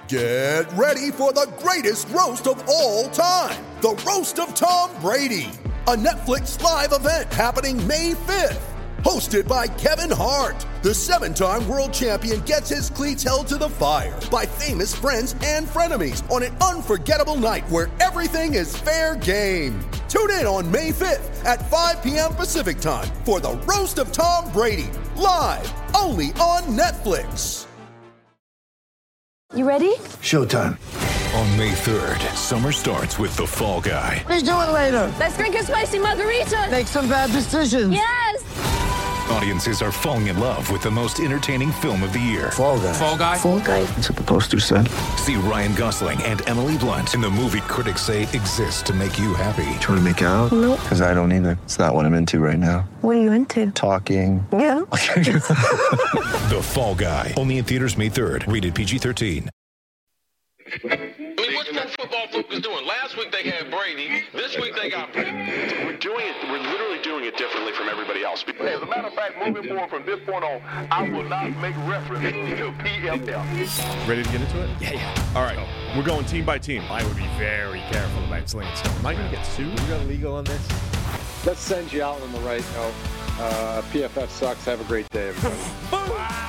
Get ready for the greatest roast of all time, the Roast of Tom Brady, a Netflix live event happening May 5th. Hosted by Kevin Hart, the 7-time world champion gets his cleats held to the fire by famous friends and frenemies on an unforgettable night where everything is fair game. Tune in on May 5th at 5 p.m. Pacific time for the Roast of Tom Brady, live only on Netflix. You ready? Showtime. On May 3rd, summer starts with The Fall Guy. Let's do it later. Let's drink a spicy margarita. Make some bad decisions. Yes! Audiences are falling in love with the most entertaining film of the year. Fall Guy. Fall Guy? Fall guy. That's what the poster said. See Ryan Gosling and Emily Blunt in the movie critics say exists to make you happy. Trying to make it out? Nope. Because I don't either. It's not what I'm into right now. What are you into? Talking. Yeah. The Fall Guy. Only in theaters May 3rd. Rated PG-13. I mean, what's pro football focus doing? Last week they had Brady. This week they got Brady. We're literally doing it differently from everybody else. As a matter of fact, moving forward from this point on, I will not make reference to PFL. Ready to get into it? Yeah. All right. We're going team by team. I would be very careful about slinging stuff. Am I going to get sued? You got legal on this? Let's send you out on the right note. PFF sucks. Have a great day, everybody. Wow.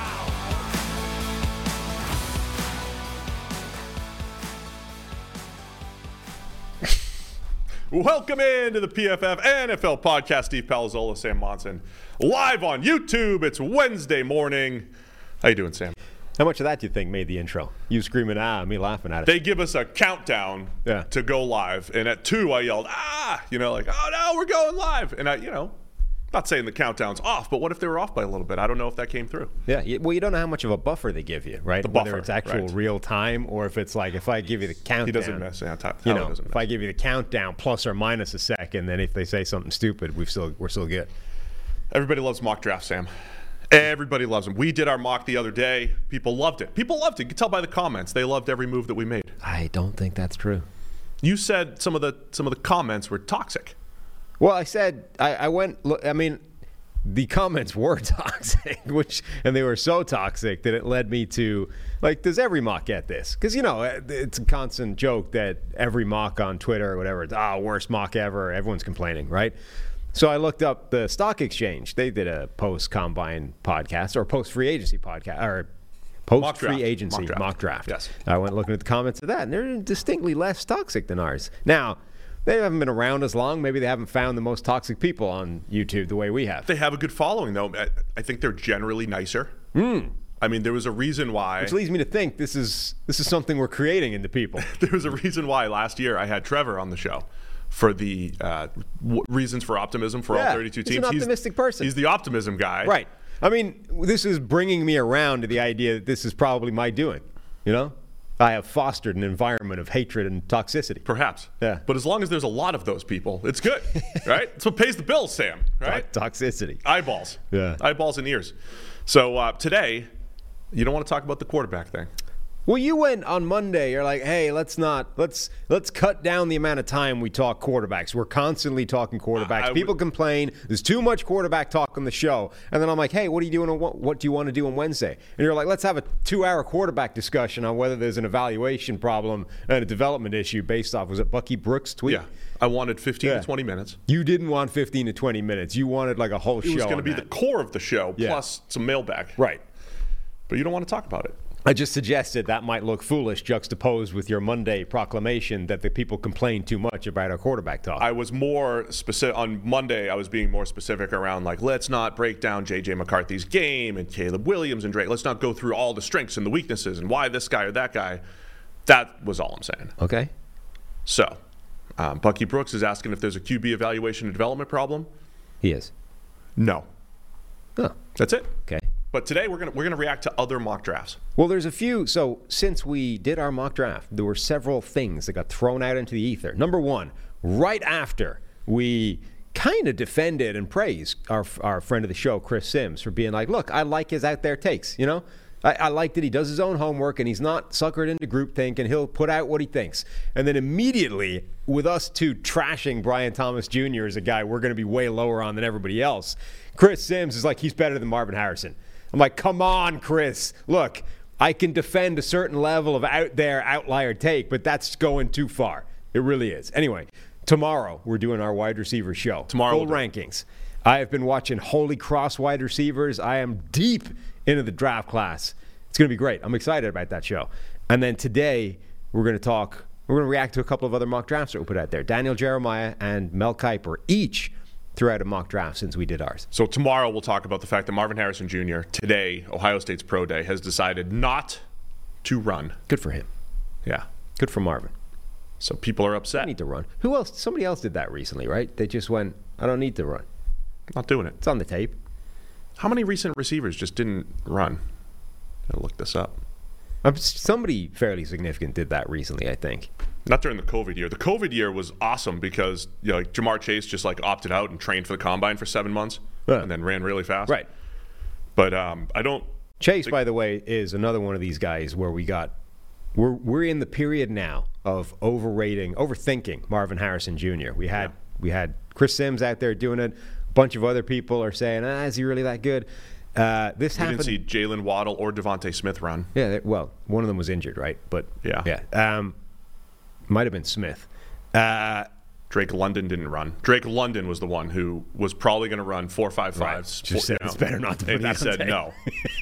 Welcome into the PFF NFL podcast. Steve Palazzolo, Sam Monson, live on YouTube. It's Wednesday morning. How you doing, Sam? How much of that do you think made the intro? You screaming, me laughing at it. They give us a countdown to go live. And at 2, I yelled, oh no, we're going live. And not saying the countdown's off, but what if they were off by a little bit? I don't know if that came through. Yeah, well, you don't know how much of a buffer they give you, right? The buffer, whether it's actual real time or if it's like if I give you the countdown. He doesn't miss. If I give you the countdown plus or minus a second, then if they say something stupid, we're still good. Everybody loves mock drafts, Sam. Everybody loves them. We did our mock the other day. People loved it. You can tell by the comments. They loved every move that we made. I don't think that's true. You said some of the comments were toxic. Well, I said I went. I mean, the comments were toxic, and they were so toxic that it led me to does every mock get this? Because it's a constant joke that every mock on Twitter or whatever, it's worst mock ever. Everyone's complaining, right? So I looked up the Stock Exchange. They did a post-combine podcast or post-free agency podcast or post-free agency mock draft. Yes. I went looking at the comments of that, and they're distinctly less toxic than ours. Now, they haven't been around as long. Maybe they haven't found the most toxic people on YouTube the way we have. They have a good following, though. I think they're generally nicer. I mean, there was a reason why. Which leads me to think this is something we're creating into people. There was a reason why last year I had Trevor on the show for the reasons for optimism for all 32 teams. He's an optimistic person. He's the optimism guy. Right. I mean, this is bringing me around to the idea that this is probably my doing, I have fostered an environment of hatred and toxicity. Perhaps. Yeah. But as long as there's a lot of those people, it's good, right? It's what pays the bills, Sam, right? Toxicity. Eyeballs. Yeah. Eyeballs and ears. So today, you don't want to talk about the quarterback thing. Well, you went on Monday. You're like, hey, let's cut down the amount of time we talk quarterbacks. We're constantly talking quarterbacks. People complain. There's too much quarterback talk on the show. And then I'm like, hey, what do you want to do on Wednesday? And you're like, let's have a 2-hour quarterback discussion on whether there's an evaluation problem and a development issue based off, was it Bucky Brooks' tweet? Yeah. I wanted 15 to 20 minutes. You didn't want 15 to 20 minutes. You wanted like a whole show. It was going to be the core of the show plus some mailbag. Right. But you don't want to talk about it. I just suggested that might look foolish juxtaposed with your Monday proclamation that the people complain too much about our quarterback talk. I was more specific. On Monday, I was being more specific around, let's not break down J.J. McCarthy's game and Caleb Williams and Drake. Let's not go through all the strengths and the weaknesses and why this guy or that guy. That was all I'm saying. Okay. So, Bucky Brooks is asking if there's a QB evaluation and development problem. He is. No. Oh. That's it. Okay. But today we're gonna react to other mock drafts. Well, there's a few. So since we did our mock draft, there were several things that got thrown out into the ether. Number one, right after we kind of defended and praised our friend of the show, Chris Sims, for being like, look, I like his out there takes. I like that he does his own homework and he's not suckered into groupthink and he'll put out what he thinks. And then immediately, with us two trashing Brian Thomas Jr. as a guy we're going to be way lower on than everybody else, Chris Sims is like, he's better than Marvin Harrison. I'm like, come on, Chris. Look, I can defend a certain level of outlier take, but that's going too far. It really is. Anyway, tomorrow we're doing our wide receiver show. Tomorrow full rankings. I have been watching Holy Cross wide receivers. I am deep into the draft class. It's going to be great. I'm excited about that show. And then today we're going to react to a couple of other mock drafts that we put out there. Daniel Jeremiah and Mel Kiper each threw out a mock draft since we did ours. So tomorrow we'll talk about the fact that Marvin Harrison Jr. today, Ohio State's pro day, has decided not to run. Good for him. Yeah. Good for Marvin. So people are upset. I need to run. Who else? Somebody else did that recently, right? They just went, I don't need to run. Not doing it. It's on the tape. How many recent receivers just didn't run? I'll look this up. Somebody fairly significant did that recently, I think. Not during the COVID year. The COVID year was awesome because like Jamar Chase just like opted out and trained for the combine for 7 months and then ran really fast. Right. But I don't. Chase, by the way, is another one of these guys where we're in the period now of overthinking Marvin Harrison Jr. We had Chris Sims out there doing it. A bunch of other people are saying, is he really that good? This happened. You didn't see Jalen Waddle or Devontae Smith run. Yeah, well, one of them was injured, right? But yeah. Might have been Smith. Drake London didn't run. Drake London was the one who was probably going to run 4.55s. Right. Just said it's better not to put and he said no.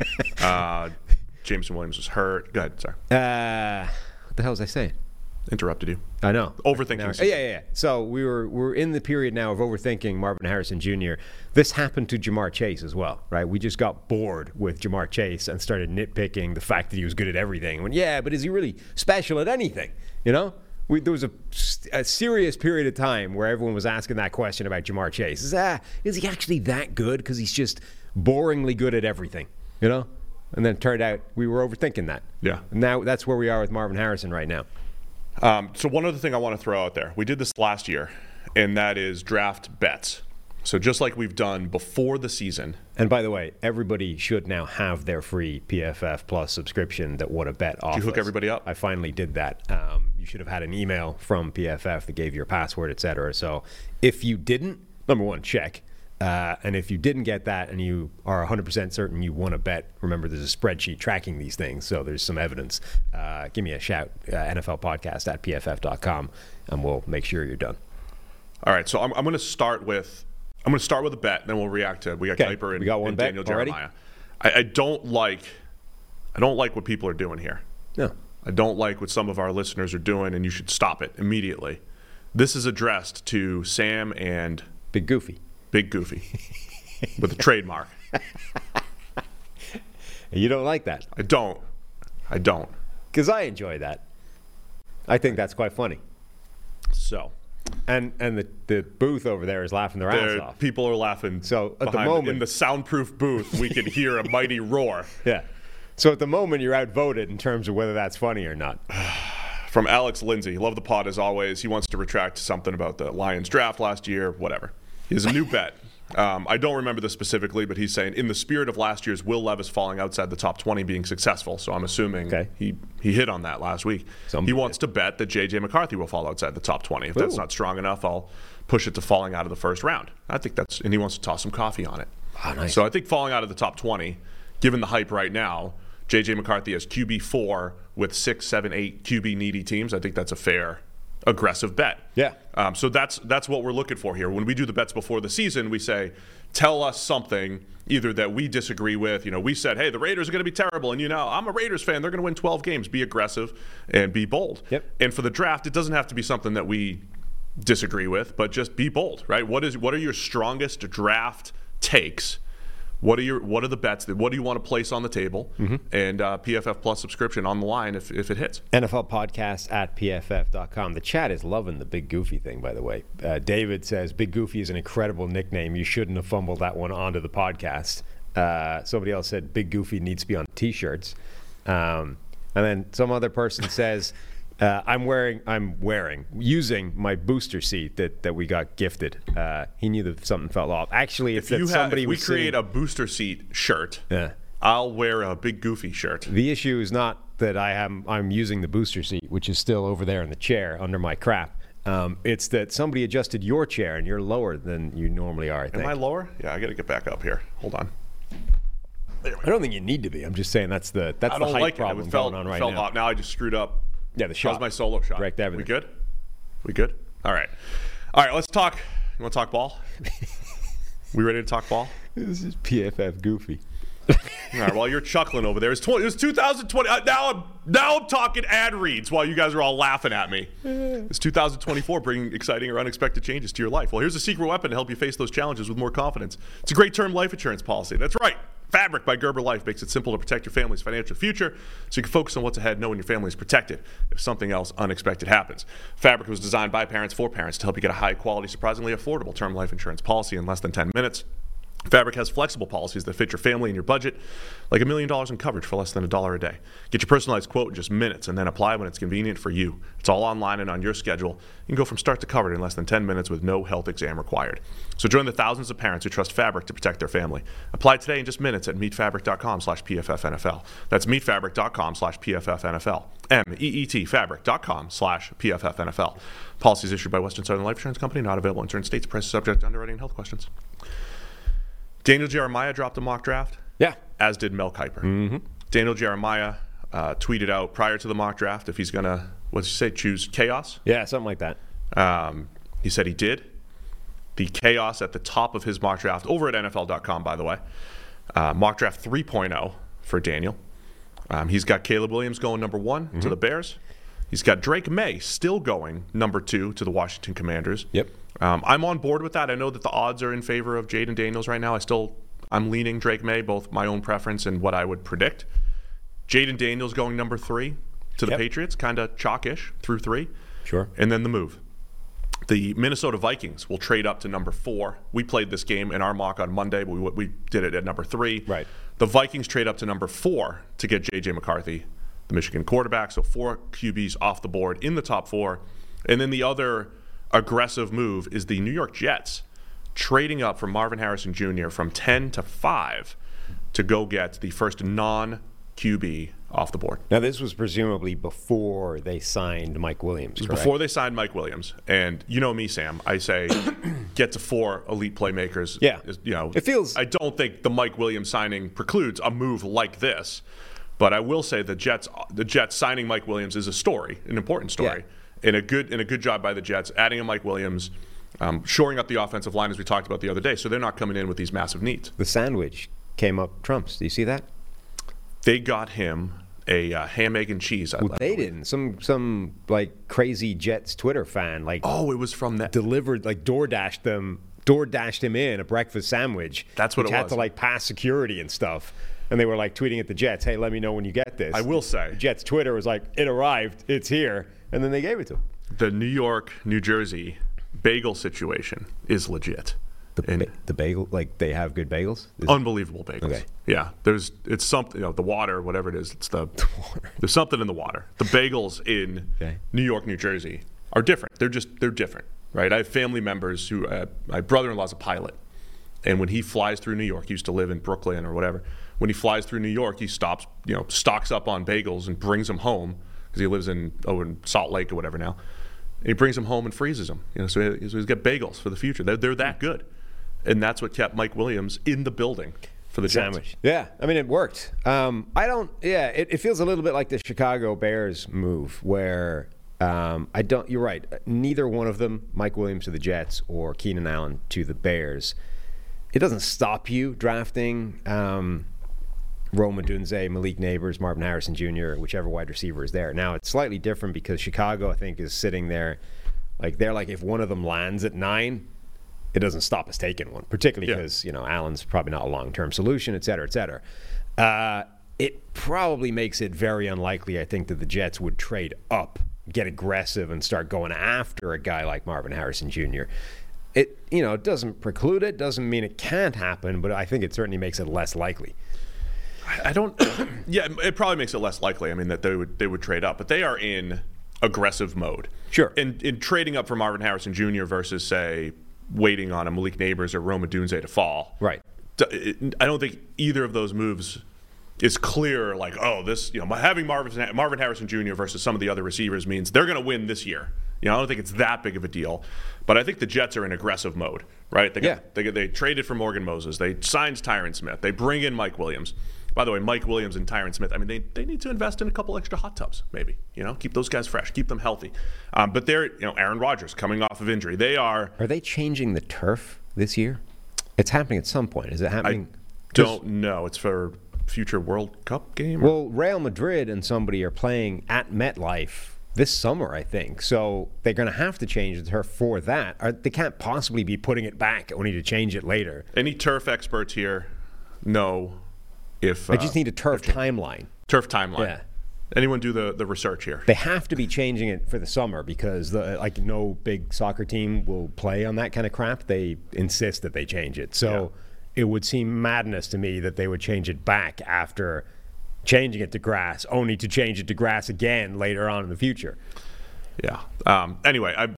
Jameson Williams was hurt. Go ahead, sorry. What the hell was I saying? Interrupted you. I know. Overthinking. Yeah. So we're in the period now of overthinking Marvin Harrison Jr. This happened to Jamar Chase as well, right? We just got bored with Jamar Chase and started nitpicking the fact that he was good at everything. And went, but is he really special at anything? You know? There was a serious period of time where everyone was asking that question about Jamar Chase. Is he actually that good? Because he's just boringly good at everything, you know? And then it turned out we were overthinking that. Yeah. And now that's where we are with Marvin Harrison right now. So one other thing I want to throw out there. We did this last year, and that is draft bets. So just like we've done before the season. And by the way, everybody should now have their free PFF Plus subscription that would have bet off. Did you hook everybody up? I finally did that. You should have had an email from PFF that gave your password, etc. So if you didn't, number one, check. And if you didn't get that and you are 100% certain you want to bet, remember there's a spreadsheet tracking these things, so there's some evidence. Give me a shout, NFLpodcast@pff.com, and we'll make sure you're done. All right, so I'm going to start with a bet, then we'll react to we got Kiper and Daniel Jeremiah. I don't like what people are doing here. No. I don't like what some of our listeners are doing, and you should stop it immediately. This is addressed to Sam and Big Goofy. Big Goofy. With a trademark. You don't like that? I don't. Because I enjoy that. I think that's quite funny. So. And the booth over there is laughing their ass off. People are laughing. So at the moment. In the soundproof booth, we can hear a mighty roar. Yeah. So at the moment, you're outvoted in terms of whether that's funny or not. From Alex Lindsay. Love the pod as always. He wants to retract something about the Lions draft last year, whatever. He has a new bet. I don't remember this specifically, but he's saying in the spirit of last year's Will Levis falling outside the top 20 being successful. So I'm assuming he hit on that last week. He wants to bet that J.J. McCarthy will fall outside the top 20. If that's not strong enough, I'll push it to falling out of the first round. I think and he wants to toss some coffee on it. Oh, nice. So I think falling out of the top 20, given the hype right now, J.J. McCarthy has QB4 with 6, 7, 8 QB needy teams. I think that's a fair, aggressive bet. Yeah. So that's what we're looking for here. When we do the bets before the season, we say, tell us something either that we disagree with. We said, hey, the Raiders are going to be terrible, and I'm a Raiders fan. They're going to win 12 games. Be aggressive and be bold. Yep. And for the draft, it doesn't have to be something that we disagree with, but just be bold, right? What are your strongest draft takes? What are the bets? What do you want to place on the table? Mm-hmm. And PFF Plus subscription on the line if it hits. NFLpodcast@pff.com. The chat is loving the Big Goofy thing, by the way. David says, Big Goofy is an incredible nickname. You shouldn't have fumbled that one onto the podcast. Somebody else said Big Goofy needs to be on T-shirts. And then some other person says, I'm using my booster seat that we got gifted. He knew that something fell off. Actually, if we create a booster seat shirt, I'll wear a Big Goofy shirt. The issue is not that I'm using the booster seat, which is still over there in the chair under my crap. It's that somebody adjusted your chair and you're lower than you normally are, I think. Am I lower? Yeah, I got to get back up here. Hold on. I don't think you need to be. I'm just saying that's the I don't hype like problem it. going on right felt now. hot. Now I just screwed up. Yeah, the shot. That was my solo shot. Correct everything. We good? We good? All right. All right, let's talk. You want to talk ball? We ready to talk ball? This is PFF goofy. All right, while you're chuckling over there, it was 2020. Now I'm talking ad reads while you guys are all laughing at me. It's 2024, bringing exciting or unexpected changes to your life. Well, here's a secret weapon to help you face those challenges with more confidence. It's a great term life insurance policy. That's right. Fabric by Gerber Life makes it simple to protect your family's financial future so you can focus on what's ahead knowing your family is protected if something else unexpected happens. Fabric was designed by parents for parents to help you get a high-quality, surprisingly affordable term life insurance policy in less than 10 minutes. Fabric has flexible policies that fit your family and your budget, like $1 million in coverage for less than $1 a day. Get your personalized quote in just minutes and then apply when it's convenient for you. It's all online and on your schedule. You can go from start to covered in less than 10 minutes with no health exam required. So join the thousands of parents who trust Fabric to protect their family. Apply today in just minutes at meetfabric.com/PFFNFL. That's meetfabric.com/PFFNFL. MEET fabric.com/PFFNFL. Policies issued by Western Southern Life Insurance Company, not available in certain states. Prices subject to underwriting and health questions. Daniel Jeremiah dropped a mock draft. Yeah. As did Mel Kiper. Mm-hmm. Daniel Jeremiah tweeted out prior to the mock draft if he's going to, what did you say, choose chaos? Yeah, something like that. He said he did. The chaos at the top of his mock draft, over at NFL.com, by the way. Mock draft 3.0 for Daniel. He's got Caleb Williams going number 1 to the Bears. He's got Drake May still going number 2 to the Washington Commanders. Yep. I'm on board with that. I know that the odds are in favor of Jaden Daniels right now. I'm leaning Drake May, both my own preference and what I would predict. Jaden Daniels going number 3 to the Patriots, kind of chalkish through 3. Sure. And then the move. The Minnesota Vikings will trade up to number 4. We played this game in our mock on Monday, but we did it at number 3. Right. The Vikings trade up to number 4 to get J.J. McCarthy, the Michigan quarterback. So 4 QBs off the board in the top 4. And then the other aggressive move is the New York Jets trading up from Marvin Harrison Jr. from 10 to 5 to go get the first non-QB off the board. Now, this was presumably before they signed Mike Williams, correct? Before they signed Mike Williams. And you know me, Sam. I say get to 4 elite playmakers. Yeah. It feels. I don't think the Mike Williams signing precludes a move like this. But I will say the Jets signing Mike Williams is a story, an important story. Yeah. And a good job by the Jets, adding a Mike Williams, shoring up the offensive line as we talked about the other day. So they're not coming in with these massive needs. The sandwich came up trumps. Do you see that? They got him a ham, egg, and cheese. Well, they didn't. Some like crazy Jets Twitter fan it was from that delivered DoorDashed him in a breakfast sandwich. That's what which it had was. to pass security and stuff. And they were tweeting at the Jets, "Hey, let me know when you get this." I will say, Jets Twitter was like, "It arrived. It's here." And then they gave it to him. The New York, New Jersey bagel situation is legit. The bagel, they have good bagels? Unbelievable bagels. Okay. Yeah, it's something, the water, whatever it is, it's the water. There's something in the water. The bagels in New York, New Jersey are different. They're different, right? I have family members who, my brother-in-law's a pilot. And when he flies through New York, he used to live in Brooklyn or whatever. When he flies through New York, he stops, stocks up on bagels and brings them home because he lives in Salt Lake or whatever now. And he brings them home and freezes them. So he's got bagels for the future. They're that good. And that's what kept Mike Williams in the building for the Jets. Sandwich. Yeah, I mean, it worked. It feels a little bit like the Chicago Bears move where you're right. Neither one of them, Mike Williams to the Jets or Keenan Allen to the Bears, it doesn't stop you drafting Rome Odunze, Malik Neighbors, Marvin Harrison Jr., whichever wide receiver is there. Now, it's slightly different because Chicago, I think, is sitting there. If one of them lands at 9, it doesn't stop us taking one, particularly because, Allen's probably not a long-term solution, et cetera, et cetera. It probably makes it very unlikely, I think, that the Jets would trade up, get aggressive, and start going after a guy like Marvin Harrison Jr. It doesn't preclude it, doesn't mean it can't happen, but I think it certainly makes it less likely. I don't. Yeah, it probably makes it less likely. I mean, that they would trade up, but they are in aggressive mode. Sure. In trading up for Marvin Harrison Jr. versus, say, waiting on a Malik Neighbors or Rome Odunze to fall. Right. I don't think either of those moves is clear. Having Marvin Harrison Jr. versus some of the other receivers means they're going to win this year. I don't think it's that big of a deal. But I think the Jets are in aggressive mode, right? They traded for Morgan Moses. They signed Tyron Smith. They bring in Mike Williams. By the way, Mike Williams and Tyron Smith, I mean, they need to invest in a couple extra hot tubs, maybe. Keep those guys fresh, keep them healthy. But they're, Aaron Rodgers coming off of injury. Are they changing the turf this year? It's happening at some point. Is it happening? I don't know. It's for future World Cup game? Well, Real Madrid and somebody are playing at MetLife this summer, I think. So they're going to have to change the turf for that. They can't possibly be putting it back only to change it later. Any turf experts here know if... I just need a turf timeline. Turf timeline. Yeah. Anyone do the research here? They have to be changing it for the summer because no big soccer team will play on that kind of crap. They insist that they change it. So it would seem madness to me that they would change it back after changing it to grass, only to change it to grass again later on in the future. Yeah. Anyway,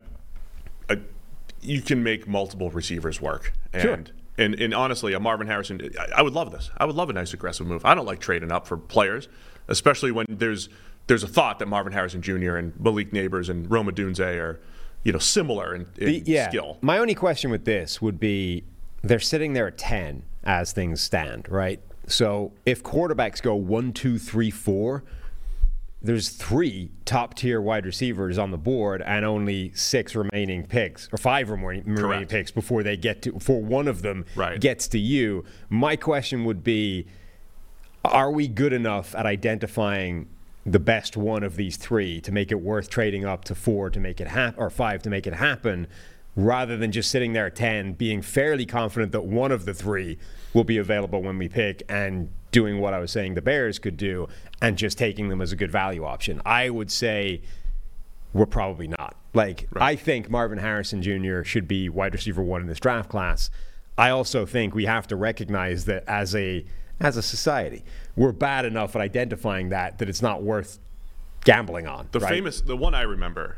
you can make multiple receivers work. Sure. And honestly, a Marvin Harrison, I would love this. I would love a nice aggressive move. I don't like trading up for players, especially when there's a thought that Marvin Harrison Jr. and Malik Neighbors and Rome Odunze are, similar in skill. My only question with this would be, they're sitting there at 10 as things stand, right? So if quarterbacks go 1, 2, 3, 4, there's 3 top-tier wide receivers on the board and only 6 remaining picks, or 5 remaining picks before one of them gets to you. My question would be, are we good enough at identifying the best one of these 3 to make it worth trading up to 4 to make it happen, or 5 to make it happen, rather than just sitting there at 10, being fairly confident that one of the 3 will be available when we pick and doing what I was saying the Bears could do and just taking them as a good value option? I would say we're probably not. I think Marvin Harrison Jr. should be wide receiver 1 in this draft class. I also think we have to recognize that as a society, we're bad enough at identifying that it's not worth gambling on. The one I remember,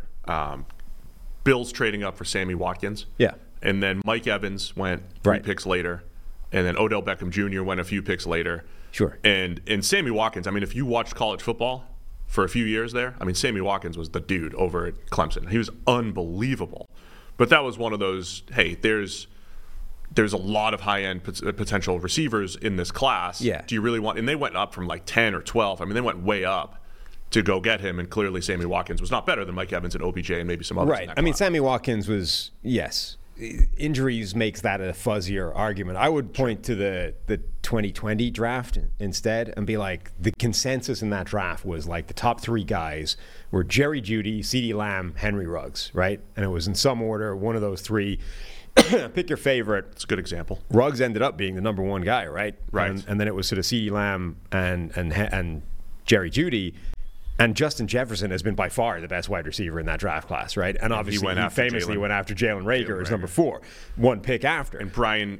Bills trading up for Sammy Watkins. Yeah. And then Mike Evans went 3 picks later. And then Odell Beckham Jr. went a few picks later. Sure. And Sammy Watkins, I mean, if you watched college football for a few years there, I mean, Sammy Watkins was the dude over at Clemson. He was unbelievable. But that was one of those, hey, there's a lot of high-end potential receivers in this class. Yeah. Do you really want – and they went up from 10 or 12. I mean, they went way up to go get him, and clearly Sammy Watkins was not better than Mike Evans and OBJ and maybe some others. Right. I mean, Sammy Watkins was, yes. Injuries makes that a fuzzier argument. I would point to the 2020 draft instead and be like, the consensus in that draft was the top 3 guys were Jerry Jeudy, CeeDee Lamb, Henry Ruggs, right? And it was in some order, one of those 3. Pick your favorite. It's a good example. Ruggs ended up being the number 1 guy, right? Right. And then it was sort of CeeDee Lamb and Jerry Jeudy. And Justin Jefferson has been by far the best wide receiver in that draft class, right? And obviously he famously went after Jalen Reagor as number 4, 1 pick after. And Brandon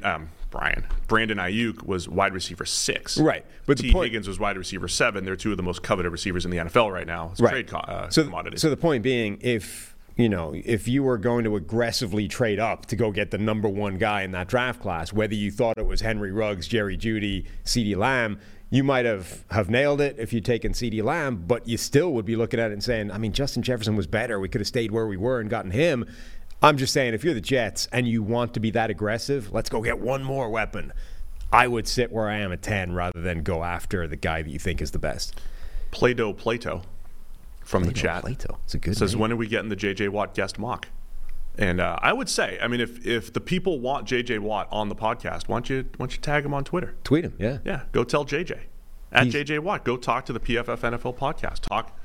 Ayuk was wide receiver 6. Right. But T. Higgins was wide receiver 7. They're 2 of the most coveted receivers in the NFL right now. It's trade commodity. So the point being, if you were going to aggressively trade up to go get the number 1 guy in that draft class, whether you thought it was Henry Ruggs, Jerry Jeudy, CeeDee Lamb, you might have nailed it if you'd taken CeeDee Lamb, but you still would be looking at it and saying, I mean, Justin Jefferson was better. We could have stayed where we were and gotten him. I'm just saying, if you're the Jets and you want to be that aggressive, let's go get one more weapon. I would sit where I am at 10 rather than go after the guy that you think is the best. Plato from the chat. Plato. It's a good says, name. when are we getting the J.J. Watt guest mock? And I would say, I mean, if the people want J.J. Watt on the podcast, why don't you tag him on Twitter? Tweet him, yeah. Yeah, go tell J.J. At J.J. Watt. Go talk to the PFF NFL podcast.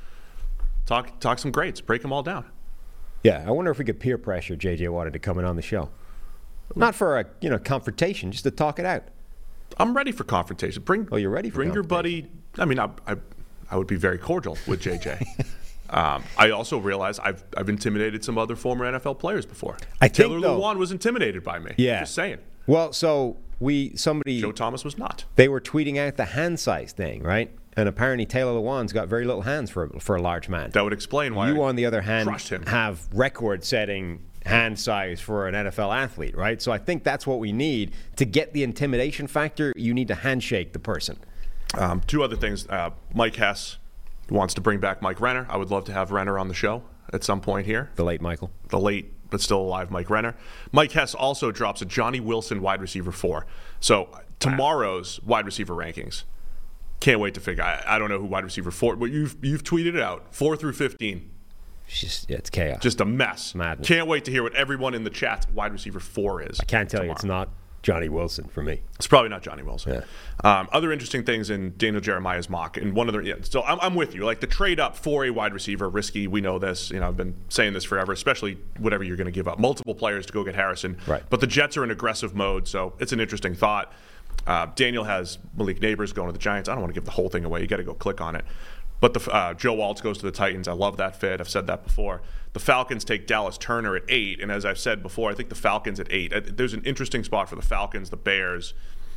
Talk some grades. Break them all down. Yeah, I wonder if we could peer pressure J.J. Watt into coming on the show. Not for a confrontation, just to talk it out. I'm ready for confrontation. You're ready for bring your buddy. I mean, I would be very cordial with J.J. I also realize I've intimidated some other former NFL players before. Taylor Lewan was intimidated by me. Yeah. Just saying. Well, so Joe Thomas was not. They were tweeting out the hand size thing, right? And apparently Taylor Lewan's got very little hands for a large man. That would explain why you, on the other hand, crushed him. have record-setting hand size for an NFL athlete, right? So I think that's what we need. To get the intimidation factor, you need to handshake the person. 2 other things. Mike Hess wants to bring back Mike Renner. I would love to have Renner on the show. at some point here. The late Michael. The late but still alive Mike Renner. Mike Hess also drops a Johnny Wilson wide receiver 4. So tomorrow's wide receiver rankings. Can't wait to figure. I don't know who wide receiver 4, but you've tweeted it out. 4 through 15. It's chaos. Just a mess. Madness. Can't wait to hear what everyone in the chat wide receiver 4 is. I can't tell you it's not Johnny Wilson for me. It's probably not Johnny Wilson. Yeah. Other interesting things in Daniel Jeremiah's mock, and one of the so I'm with you. Like the trade up for a wide receiver, risky. We know this. I've been saying this forever, especially whatever you're going to give up multiple players to go get Harrison. Right. But the Jets are in aggressive mode, so it's an interesting thought. Daniel has Malik Neighbors going to the Giants. I don't want to give the whole thing away. You got to go click on it. But the Joe Waltz goes to the Titans. I love that fit. I've said that before. The Falcons take Dallas Turner at 8, and as I've said before, I think the Falcons at 8. There's an interesting spot for the Falcons, the Bears,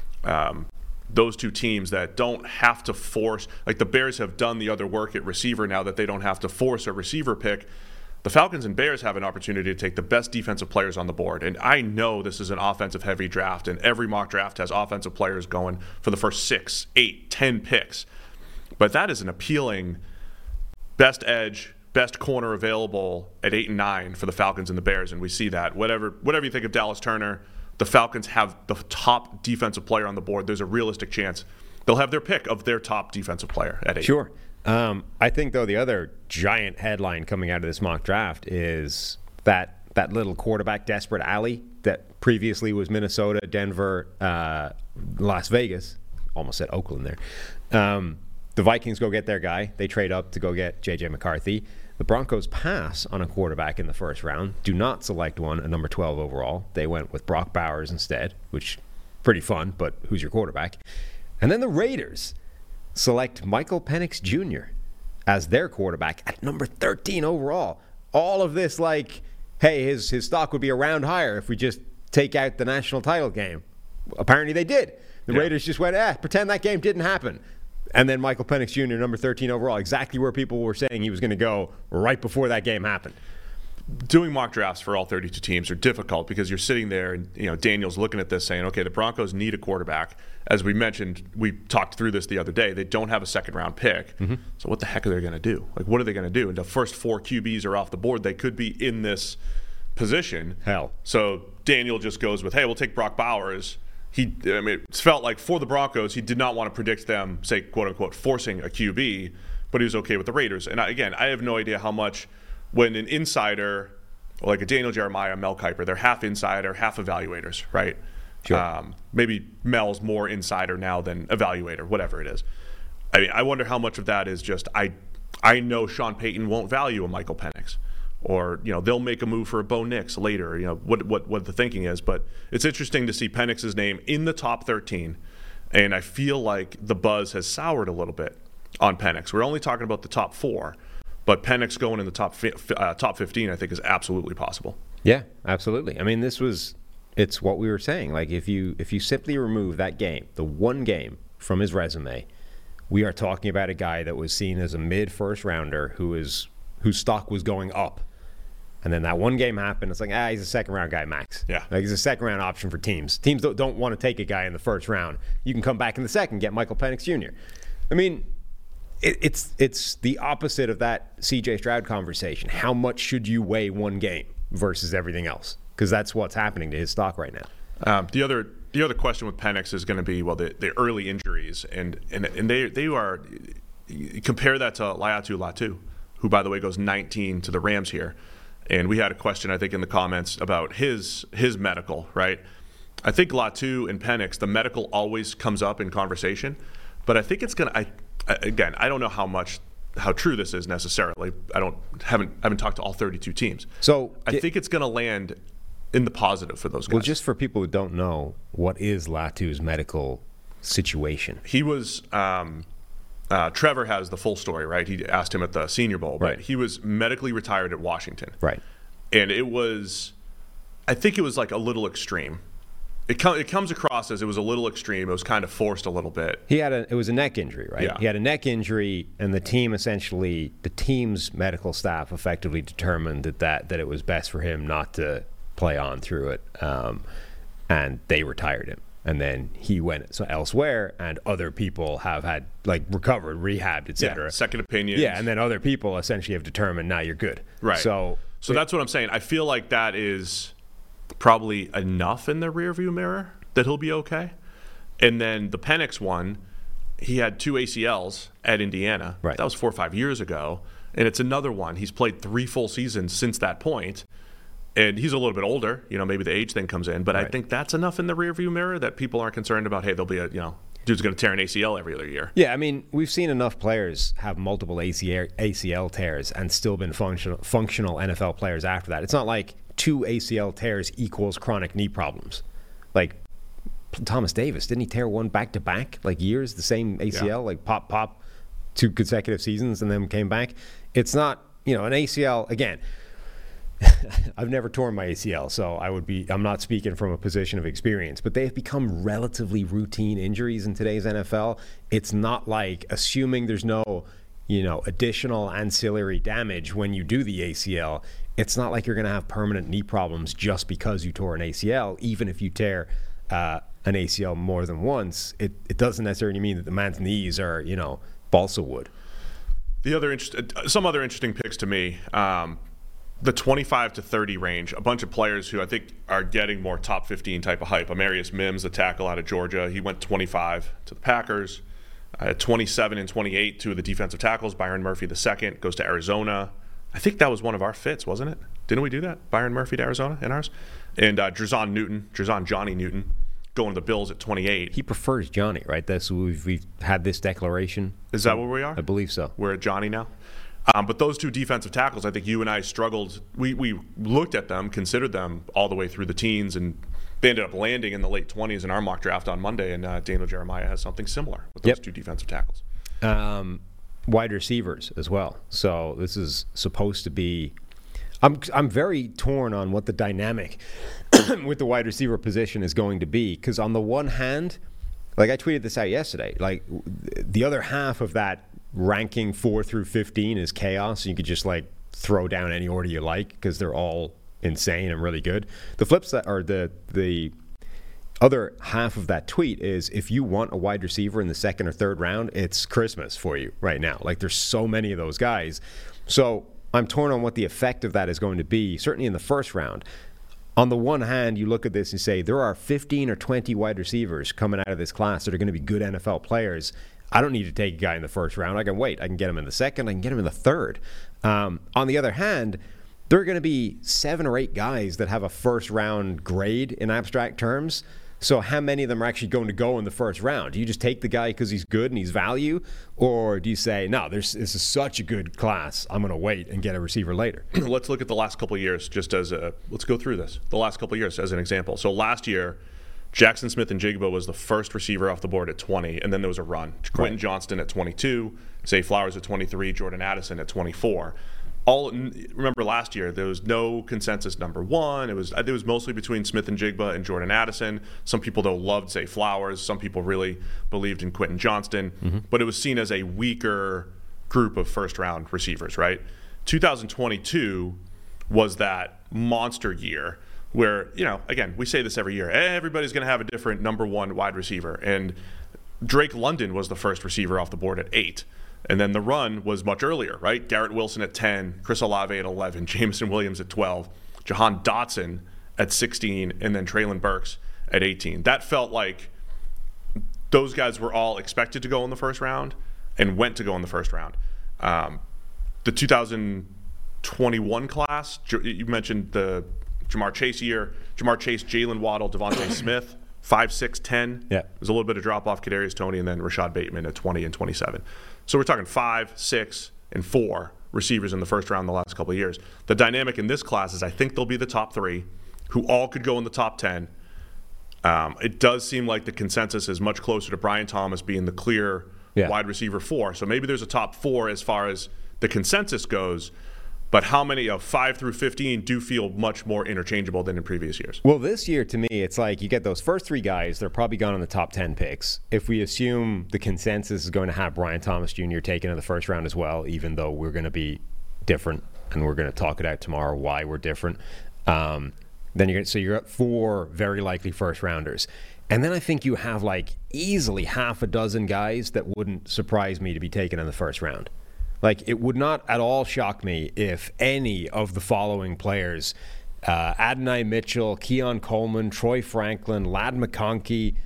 those two teams that don't have to force. Like the Bears have done the other work at receiver now that they don't have to force a receiver pick. The Falcons and Bears have an opportunity to take the best defensive players on the board. And I know this is an offensive-heavy draft, and every mock draft has offensive players going for the first 6, 8, 10 picks. But that is an appealing best edge, best corner available at 8 and 9 for the Falcons and the Bears, and we see that. Whatever you think of Dallas Turner, the Falcons have the top defensive player on the board. There's a realistic chance they'll have their pick of their top defensive player at 8. Sure. I think, though, the other giant headline coming out of this mock draft is that little quarterback desperate alley that previously was Minnesota, Denver, Las Vegas. Almost said Oakland there. The Vikings go get their guy. They trade up to go get J.J. McCarthy. The Broncos pass on a quarterback in the first round, do not select one at number 12 overall. They went with Brock Bowers instead, which pretty fun, but who's your quarterback? And then the Raiders select Michael Penix Jr. as their quarterback at number 13 overall. All of this like, hey, his stock would be a round higher if we just take out the national title game. Apparently they did. The Raiders just went, pretend that game didn't happen. And then Michael Penix Jr., number 13 overall, exactly where people were saying he was going to go right before that game happened. Doing mock drafts for all 32 teams are difficult because you're sitting there and Daniel's looking at this saying, okay, the Broncos need a quarterback. As we mentioned, we talked through this the other day. They don't have a second-round pick. Mm-hmm. So what the heck are they going to do? Like, what are they going to do? And the first 4 QBs are off the board. They could be in this position. Hell. So Daniel just goes with, hey, we'll take Brock Bowers. It felt like for the Broncos, he did not want to predict them, say, quote-unquote, forcing a QB, but he was okay with the Raiders. And again, I have no idea how much when an insider, like a Daniel Jeremiah, Mel Kiper, they're half insider, half evaluators, right? Sure. Maybe Mel's more insider now than evaluator, whatever it is. I wonder how much of that is just, I know Sean Payton won't value a Michael Penix. Or, they'll make a move for a Bo Nix later, what the thinking is. But it's interesting to see Penix's name in the top 13. And I feel like the buzz has soured a little bit on Penix. We're only talking about the top 4. But Penix going in the top 15, I think, is absolutely possible. Yeah, absolutely. It's what we were saying. Like, if you simply remove that game, the one game from his resume, we are talking about a guy that was seen as a mid-first rounder whose stock was going up. And then that one game happened. It's like, he's a second-round guy, max. Yeah. Like, he's a second-round option for teams. Teams don't want to take a guy in the first round. You can come back in the second, get Michael Penix Jr. It's the opposite of that C.J. Stroud conversation. How much should you weigh one game versus everything else? Because that's what's happening to his stock right now. The other question with Penix is going to be, the early injuries. And they are – compare that to Laiatu Latu, who, by the way, goes 19 to the Rams here. And we had a question, I think, in the comments about his medical, right? I think Latu and Penix, the medical always comes up in conversation. But I think it's going to again, I don't know how true this is necessarily. I haven't talked to all 32 teams. So I think it's going to land in the positive for those guys. Well, just for people who don't know, what is Latu's medical situation? He was Trevor has the full story, right? He asked him at the Senior Bowl, but he was medically retired at Washington. Right. And I think it was like a little extreme. It comes across as it was a little extreme. It was kind of forced a little bit. It was a neck injury, right? Yeah. He had a neck injury, and the team's medical staff effectively determined that it was best for him not to play on through it, and they retired him. and then he went elsewhere, and other people have had recovered, rehabbed, etc. Yeah, second opinions. Yeah, and then other people essentially have determined now you're good. Right. So that's what I'm saying. I feel like that is probably enough in the rearview mirror that he'll be okay. And then the Penix one, he had 2 ACLs at Indiana. Right. That was 4 or 5 years ago. And it's another one. He's played 3 full seasons since that point. And he's a little bit older. Maybe the age thing comes in. But I think that's enough in the rearview mirror that people aren't concerned about, hey, there'll be dude's going to tear an ACL every other year. Yeah, I mean, we've seen enough players have multiple ACL tears and still been functional NFL players after that. It's not like 2 ACL tears equals chronic knee problems. Like Thomas Davis, didn't he tear one back-to-back, years, the same ACL, pop, 2 consecutive seasons and then came back? It's not, an ACL, again, I've never torn my ACL, so I'm not speaking from a position of experience, but they have become relatively routine injuries in today's NFL. It's not like assuming there's no, additional ancillary damage when you do the ACL. It's not like you're going to have permanent knee problems just because you tore an ACL, even if you tear an ACL more than once. It doesn't necessarily mean that the man's knees are, balsa wood. Some other interesting picks to me, the 25 to 30 range, a bunch of players who I think are getting more top 15 type of hype. Amarius Mims, the tackle out of Georgia, he went 25 to the Packers. 27 and 28, 2 of the defensive tackles. Byron Murphy II goes to Arizona. I think that was one of our fits, wasn't it? Didn't we do that? Byron Murphy to Arizona in ours? And Drazon Johnny Newton, going to the Bills at 28. He prefers Johnny, right? That's we've had this declaration. Is that where we are? I believe so. We're at Johnny now. But those 2 defensive tackles, I think you and I struggled. We looked at them, considered them all the way through the teens, and they ended up landing in the late 20s in our mock draft on Monday. And Daniel Jeremiah has something similar with those 2 defensive tackles. Wide receivers as well. So this is supposed to be. I'm very torn on what the dynamic with the wide receiver position is going to be, because on the one hand, I tweeted this out yesterday, the other half of that ranking 4 through 15 is chaos. You could just throw down any order you like because they're all insane and really good. The flip side, or the other half of that tweet, is if you want a wide receiver in the 2nd or 3rd round, it's Christmas for you right now. There's so many of those guys. So I'm torn on what the effect of that is going to be, certainly in the 1st round. On the one hand, you look at this and say there are 15 or 20 wide receivers coming out of this class that are going to be good NFL players. I don't need to take a guy in the 1st round. I can wait. I can get him in the 2nd. I can get him in the 3rd. On the other hand, there are going to be 7 or 8 guys that have a 1st round grade in abstract terms. So how many of them are actually going to go in the 1st round? Do you just take the guy because he's good and he's value? Or do you say, no, this is such a good class, I'm going to wait and get a receiver later? Let's look at the last couple of years let's go through this. The last couple of years as an example. So last year, Jackson Smith-Njigba was the first receiver off the board at 20, and then there was a run. Quentin Johnston at 22, Zay Flowers at 23, Jordan Addison at 24. Remember last year, there was no consensus number 1. It was mostly between Smith-Njigba and Jordan Addison. Some people, though, loved Zay Flowers. Some people really believed in Quentin Johnston. Mm-hmm. But it was seen as a weaker group of first-round receivers, right? 2022 was that monster year where, again, we say this every year. Everybody's going to have a different number 1 wide receiver. And Drake London was the first receiver off the board at 8. And then the run was much earlier, right? Garrett Wilson at 10, Chris Olave at 11, Jameson Williams at 12, Jahan Dotson at 16, and then Treylon Burks at 18. That felt like those guys were all expected to go in the 1st round and went to go in the 1st round. The 2021 class, you mentioned the Jamar Chase year. Jamar Chase, Jalen Waddle, Devontae Smith, 5, 6, 10. Yeah. There's a little bit of drop-off, Kadarius Toney, and then Rashad Bateman at 20 and 27. So we're talking 5, 6, and 4 receivers in the 1st round the last couple of years. The dynamic in this class is I think they'll be the top 3, who all could go in the top 10. It does seem like the consensus is much closer to Brian Thomas being the clear wide receiver 4. So maybe there's a top 4 as far as the consensus goes. But how many of 5 through 15 do feel much more interchangeable than in previous years? Well, this year, to me, it's like you get those first 3 guys. They're probably gone in the top 10 picks. If we assume the consensus is going to have Brian Thomas Jr. taken in the 1st round as well, even though we're going to be different, and we're going to talk it out tomorrow why we're different. Then you're at 4 very likely first rounders. And then I think you have like easily half a dozen guys that wouldn't surprise me to be taken in the first round. Like, it would not at all shock me if any of the following players, Adonai Mitchell, Keon Coleman, Troy Franklin, Ladd McConkey,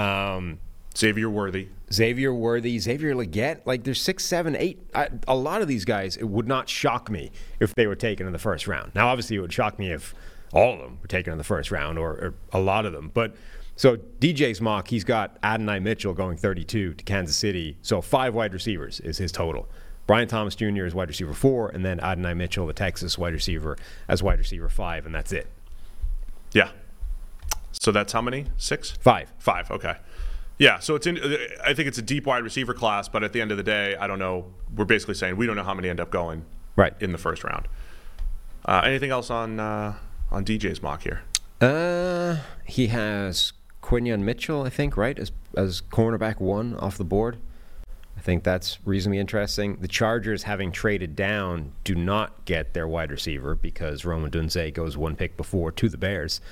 Xavier Worthy, Xavier Legette, like there's 6, 7, 8. A lot of these guys, it would not shock me if they were taken in the first round. Now, obviously, it would shock me if all of them were taken in the first round or a lot of them. But so DJ's mock, he's got Adonai Mitchell going 32 to Kansas City. So 5 wide receivers is his total. Brian Thomas Jr. is wide receiver 4, and then Adonai Mitchell, the Texas wide receiver, as wide receiver 5, and that's it. Yeah. So that's how many? 6? 5. 5. Okay. Yeah. So I think it's a deep wide receiver class, but at the end of the day, I don't know. We're basically saying we don't know how many end up going in the first round. Anything else on DJ's mock here? He has Quinyon Mitchell, I think, right, as cornerback 1 off the board. I think that's reasonably interesting. The Chargers, having traded down, do not get their wide receiver because Rome Odunze goes 1 pick before to the Bears.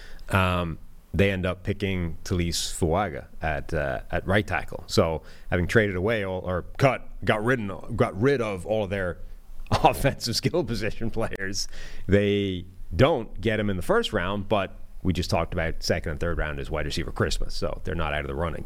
They end up picking Talise Fuaga at right tackle. So having traded away got rid of all of their offensive skill position players, they don't get him in the first round, but we just talked about second and third round as wide receiver Christmas, so they're not out of the running.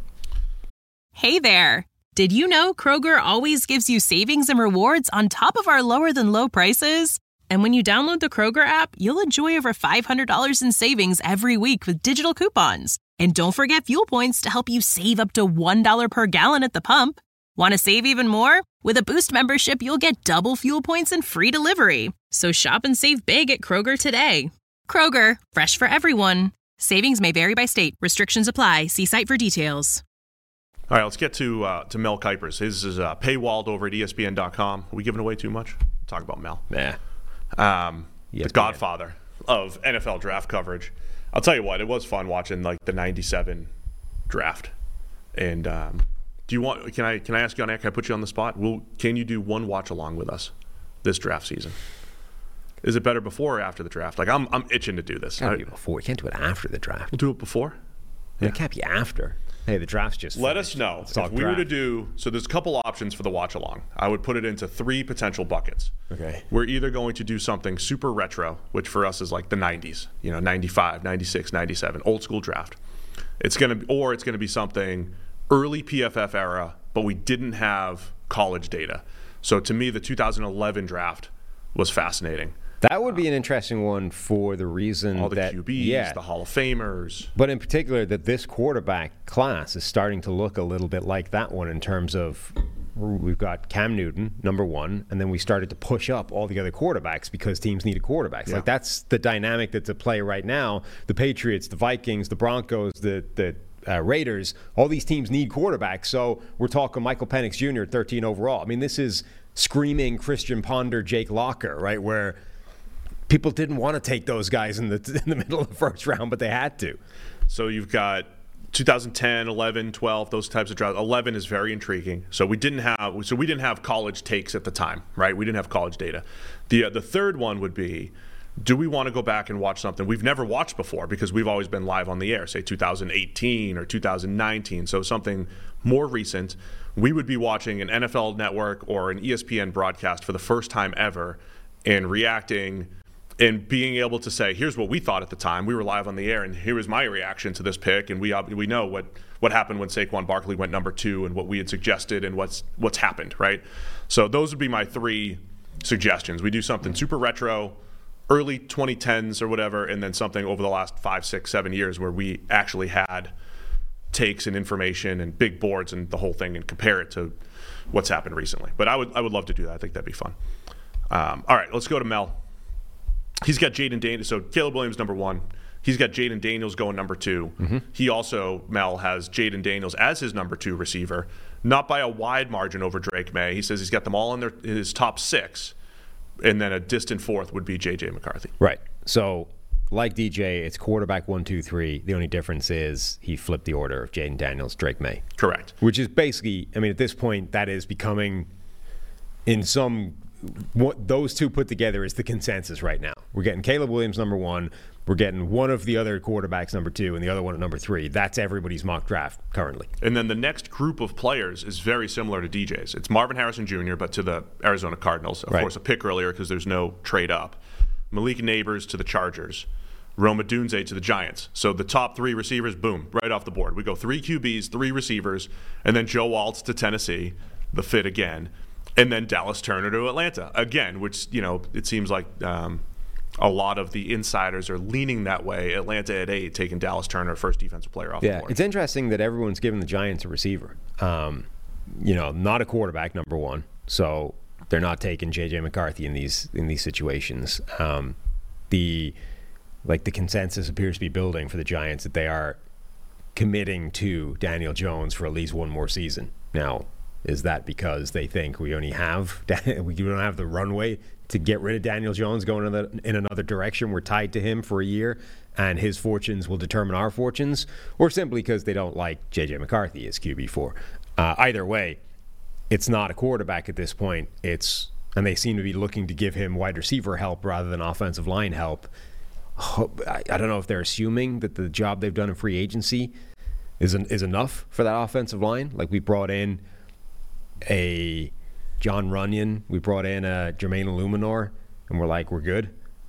Hey there. Did you know Kroger always gives you savings and rewards on top of our lower-than-low prices? And when you download the Kroger app, you'll enjoy over $500 in savings every week with digital coupons. And don't forget fuel points to help you save up to $1 per gallon at the pump. Want to save even more? With a Boost membership, you'll get double fuel points and free delivery. So shop and save big at Kroger today. Kroger, fresh for everyone. Savings may vary by state. Restrictions apply. See site for details. All right, let's get to Mel Kipers. His is paywalled over at ESPN.com. Are we giving away too much? Talk about Mel. Yeah. The godfather of NFL draft coverage. I'll tell you what, it was fun watching like the '97 draft. And do you want? Can I ask you on air? Can I put you on the spot? Can you do one watch along with us this draft season? Is it better before or after the draft? Like I'm itching to do this. Can't do it before. You can't do it after the draft. We'll do it before. Yeah. It can't be after. Hey, the draft's just Let finished. us know if we were to do. So there's a couple options for the watch along. I would put it into 3 potential buckets. Okay. We're either going to do something super retro, which for us is like the 90s, 95, 96, 97, old school draft. It's going to be something early PFF era, but we didn't have college data. So to me, the 2011 draft was fascinating. That would be an interesting one for the reason all the that QBs, the Hall of Famers. But in particular, that this quarterback class is starting to look a little bit like that one in terms of we've got Cam Newton, number 1, and then we started to push up all the other quarterbacks because teams needed quarterbacks. Yeah. Like that's the dynamic that's at play right now. The Patriots, the Vikings, the Broncos, the Raiders, all these teams need quarterbacks. So we're talking Michael Penix Jr., 13 overall. I mean, this is screaming Christian Ponder, Jake Locker, right, where people didn't want to take those guys in the middle of the first round, but they had to. So you've got 2010, 11, 12, those types of drafts. 11 is very intriguing. So we didn't have college takes at the time, right? We didn't have college data. The third one would be, do we want to go back and watch something we've never watched before because we've always been live on the air, say 2018 or 2019, so something more recent. We would be watching an NFL Network or an ESPN broadcast for the first time ever and reacting and being able to say, here's what we thought at the time. We were live on the air, and here was my reaction to this pick. And we know what happened when Saquon Barkley went number 2 and what we had suggested and what's happened, right? So those would be my 3 suggestions. We do something super retro, early 2010s or whatever, and then something over the last 5, 6, 7 years where we actually had takes and information and big boards and the whole thing and compare it to what's happened recently. But I would love to do that. I think that'd be fun. All right, let's go to Mel. He's got Jaden Daniels. So Caleb Williams, number 1. He's got Jaden Daniels going number 2. Mm-hmm. He also, Mel, has Jaden Daniels as his number 2 receiver, not by a wide margin over Drake May. He says he's got them all in his top 6, and then a distant 4th would be J.J. McCarthy. Right. So, like DJ, it's quarterback 1, 2, 3. The only difference is he flipped the order of Jaden Daniels, Drake May. Correct. Which is basically, I mean, at this point, that is becoming, in some what those two put together is the consensus right now. We're getting Caleb Williams number 1. We're getting one of the other quarterbacks number 2 and the other one at number 3. That's everybody's mock draft currently. And then the next group of players is very similar to DJ's. It's Marvin Harrison Jr., but to the Arizona Cardinals. Of course, a pick earlier because there's no trade up. Malik Neighbors to the Chargers. Rome Odunze to the Giants. So the top 3 receivers, boom, right off the board. We go 3 QBs, 3 receivers, and then Joe Alt to Tennessee, the fit again, and then Dallas Turner to Atlanta again, which, it seems like a lot of the insiders are leaning that way. Atlanta at 8, taking Dallas Turner, first defensive player off the board. It's interesting that everyone's given the Giants a receiver. Not a quarterback, number 1. So they're not taking J.J. McCarthy in these situations. The consensus appears to be building for the Giants that they are committing to Daniel Jones for at least one more season. Now, is that because they think we don't have the runway to get rid of Daniel Jones going in another direction? We're tied to him for a year, and his fortunes will determine our fortunes, or simply because they don't like J.J. McCarthy as QB4. Either way, it's not a quarterback at this point. And they seem to be looking to give him wide receiver help rather than offensive line help. I don't know if they're assuming that the job they've done in free agency is enough for that offensive line. Like, we brought in a John Runyon, we brought in a Jermaine Illuminor, and we're like, we're good.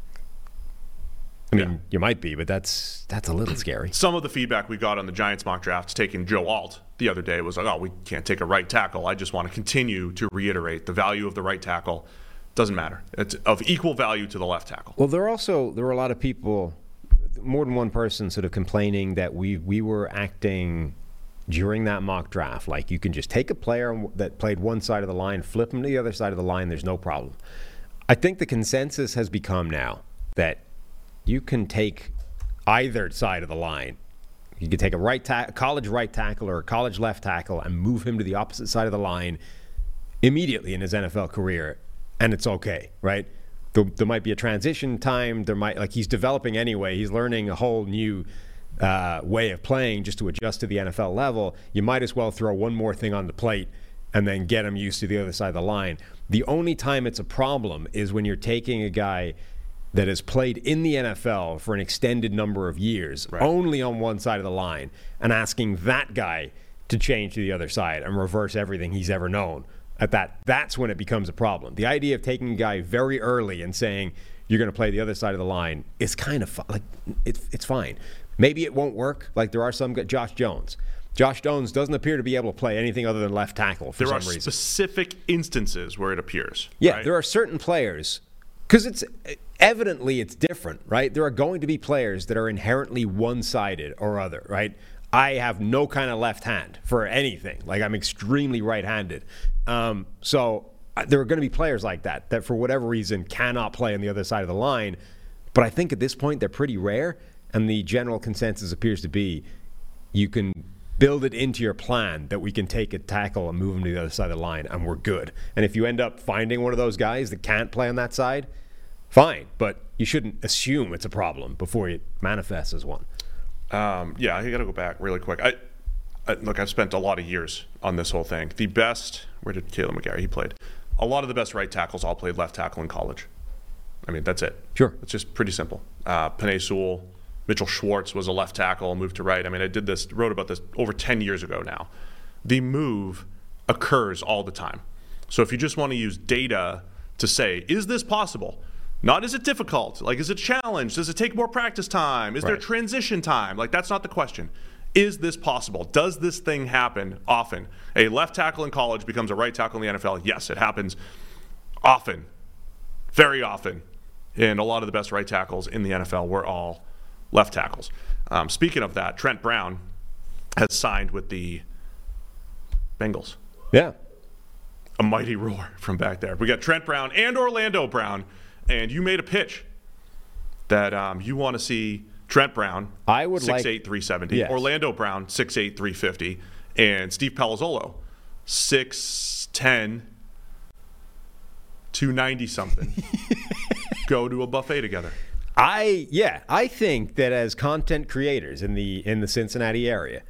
I mean, you might be, but that's a little scary. Some of the feedback we got on the Giants mock drafts taking Joe Alt the other day was like, oh, we can't take a right tackle. I just want to continue to reiterate the value of the right tackle. Doesn't matter. It's of equal value to the left tackle. Well, there were a lot of people, more than one person, sort of complaining that we were acting during that mock draft like you can just take a player that played one side of the line, flip him to the other side of the line, there's no problem. I think the consensus has become now that you can take either side of the line. You can take a college right tackle or a college left tackle and move him to the opposite side of the line immediately in his NFL career, and it's okay, right? There might be a transition time. He's developing anyway. He's learning a whole new way of playing just to adjust to the NFL level. You might as well throw one more thing on the plate and then get him used to the other side of the line. The only time it's a problem is when you're taking a guy that has played in the NFL for an extended number of years, only on one side of the line, and asking that guy to change to the other side and reverse everything he's ever known. That's when it becomes a problem. The idea of taking a guy very early and saying you're going to play the other side of the line is kind of it's fine. Maybe it won't work. Like, there are some Josh Jones. Josh Jones doesn't appear to be able to play anything other than left tackle for some reason. There are specific instances where it appears. Yeah, right? There are certain players, because it's different, right? There are going to be players that are inherently one-sided or other, right? I have no kind of left hand for anything. Like, I'm extremely right-handed. So there are going to be players like that for whatever reason cannot play on the other side of the line. But I think at this point they're pretty rare, and the general consensus appears to be you can build it into your plan that we can take a tackle and move him to the other side of the line, and we're good. And if you end up finding one of those guys that can't play on that side, fine. But you shouldn't assume it's a problem before it manifests as one. I got to go back really quick. Look, I've spent a lot of years on this whole thing. Where did Caleb McGarry? He played. A lot of the best right tackles all played left tackle in college. I mean, that's it. Sure. It's just pretty simple. Penei Sewell, Mitchell Schwartz was a left tackle, moved to right. I mean, wrote about this over 10 years ago now. The move occurs all the time. So if you just want to use data to say, is this possible? Not is it difficult? Like, is it a challenge? Does it take more practice time? Is there transition time? Like, that's not the question. Is this possible? Does this thing happen often? A left tackle in college becomes a right tackle in the NFL. Yes, it happens often, very often. And a lot of the best right tackles in the NFL were all left tackles. Speaking of that, Trent Brown has signed with the Bengals. Yeah. A mighty roar from back there. We got Trent Brown and Orlando Brown, and you made a pitch that you want to see Trent Brown, 6'8", 370, yes. Orlando Brown, 6'8", 350, and Steve Palazzolo, 6'10", 290-something, go to a buffet together. I think that as content creators in the Cincinnati area,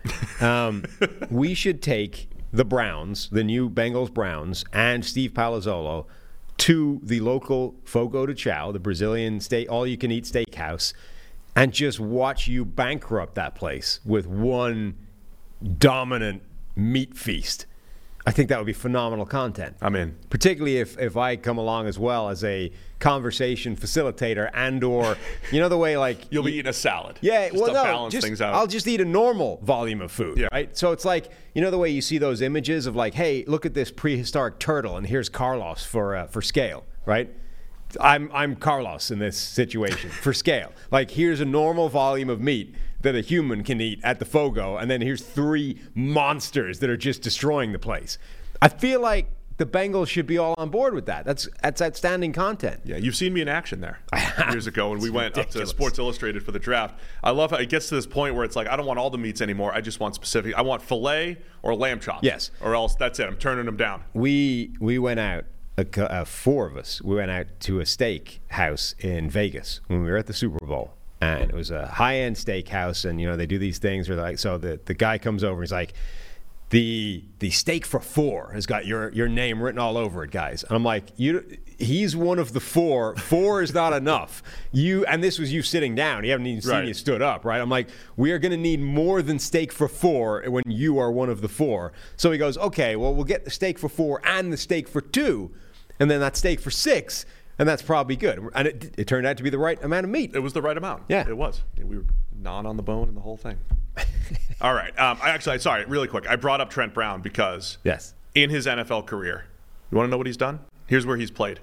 we should take the Browns, the new Bengals Browns, and Steve Palazzolo to the local Fogo de Chao, the Brazilian all-you-can-eat steakhouse, and just watch you bankrupt that place with one dominant meat feast. I think that would be phenomenal content. I'm in. Particularly if I come along as well as a conversation facilitator and/or, the way like you'll be eating a salad. Yeah, just to balance things out. I'll just eat a normal volume of food, right? So it's like the way you see those images of like, hey, look at this prehistoric turtle, and here's Carlos for scale, right? I'm Carlos in this situation for scale. Like, here's a normal volume of meat that a human can eat at the Fogo, and then here's 3 monsters that are just destroying the place. I feel like the Bengals should be all on board with that. That's outstanding content. Yeah, you've seen me in action there years ago when we went up to Sports Illustrated for the draft. I love how it gets to this point where it's like, I don't want all the meats anymore. I just want specific. I want filet or lamb chops. Yes. Or else that's it. I'm turning them down. We went out. 4 of us. We went out to a steak house in Vegas when we were at the Super Bowl. And it was a high-end steakhouse, and they do these things where the guy comes over and he's like, the steak for 4 has got your name written all over it, guys. And I'm like, he's one of the 4. 4 is not enough. And this was you sitting down. You haven't even seen you stood up, right? I'm like, we are going to need more than steak for 4 when you are one of the 4. So he goes, okay, well, we'll get the steak for 4 and the steak for 2, and then that steak for 6. And that's probably good. And it turned out to be the right amount of meat. It was the right amount. Yeah. It was. We were gnawing on the bone and the whole thing. All right. Sorry, really quick. I brought up Trent Brown because in his NFL career, you want to know what he's done? Here's where he's played.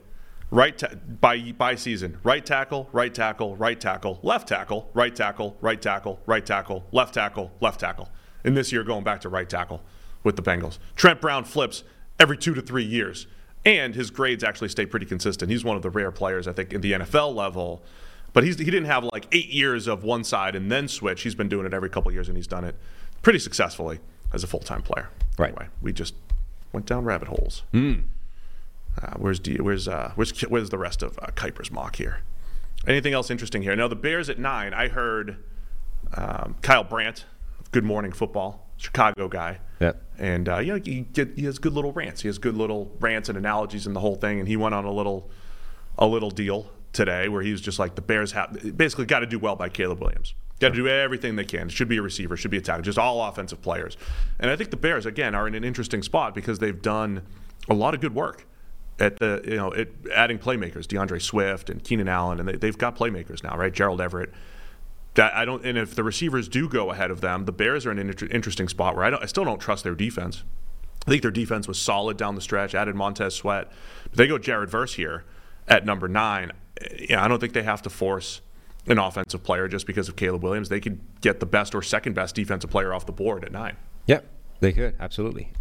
By season. Right tackle, right tackle, right tackle, left tackle, right tackle, right tackle, right tackle, left tackle, left tackle. And this year going back to right tackle with the Bengals. Trent Brown flips every 2 to 3 years. And his grades actually stay pretty consistent. He's one of the rare players, I think, in the NFL level. But he didn't have like 8 years of one side and then switch. He's been doing it every couple of years, and he's done it pretty successfully as a full-time player. Right. Anyway, we just went down rabbit holes. Where's the rest of Kuiper's mock here? Anything else interesting here? Now, the Bears at 9, I heard Kyle Brandt, Good Morning Football, Chicago guy. Yeah. And he has good little rants. He has good little rants and analogies and the whole thing. And he went on a little deal today where he was just like, the Bears have basically got to do well by Caleb Williams. Got to do everything they can. It should be a receiver, should be a tackle, just all offensive players. And I think the Bears again are in an interesting spot because they've done a lot of good work at adding playmakers, DeAndre Swift and Keenan Allen, and they've got playmakers now, right? Gerald Everett. And if the receivers do go ahead of them, the Bears are in an interesting spot where I still don't trust their defense. I think their defense was solid down the stretch, added Montez Sweat. But they go Jared Verse here at number 9. I don't think they have to force an offensive player just because of Caleb Williams. They could get the best or second best defensive player off the board at 9. Yep, they could, absolutely.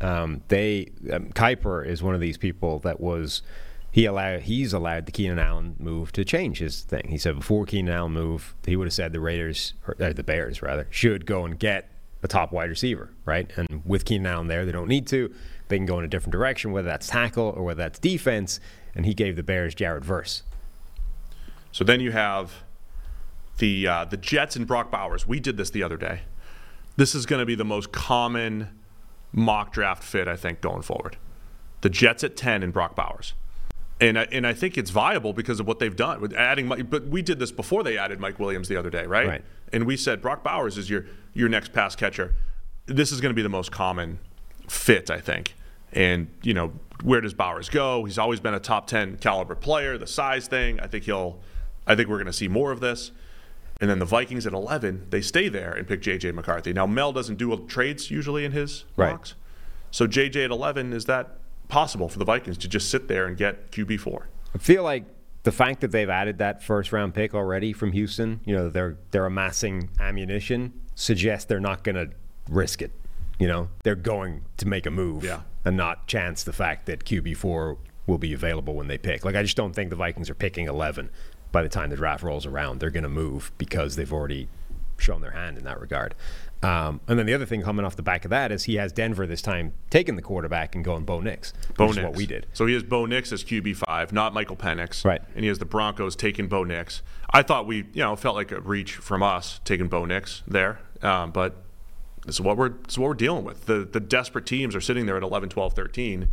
Kuiper is one of these people that was – he's allowed the Keenan Allen move to change his thing. He said before Keenan Allen move, he would have said the Bears should go and get a top wide receiver, right? And with Keenan Allen there, they don't need to. They can go in a different direction, whether that's tackle or whether that's defense. And he gave the Bears Jared Verse. So then you have the Jets and Brock Bowers. We did this the other day. This is going to be the most common mock draft fit, I think, going forward. The Jets at 10 and Brock Bowers. And I think it's viable because of what they've done with adding Mike. But we did this before they added Mike Williams the other day, right? And we said Brock Bowers is your next pass catcher. This is going to be the most common fit, I think. And where does Bowers go? He's always been a top 10 caliber player. The size thing, I think we're going to see more of this. And then the Vikings at 11, they stay there and pick J.J. McCarthy. Now Mel doesn't do trades usually in his mocks, so J.J. at 11, is that possible for the Vikings to just sit there and get QB4? I feel like the fact that they've added that first-round pick already from Houston, they're amassing ammunition, suggests they're not going to risk it. They're going to make a move and not chance the fact that QB4 will be available when they pick. I just don't think the Vikings are picking 11 by the time the draft rolls around. They're going to move because they've already shown their hand in that regard. And then the other thing coming off the back of that is he has Denver this time taking the quarterback and going Bo Nix, which is what we did. So he has Bo Nix as QB5, not Michael Penix. Right. And he has the Broncos taking Bo Nix. I thought we, felt like a reach from us taking Bo Nix there. But this is what we're dealing with. The desperate teams are sitting there at 11, 12, 13.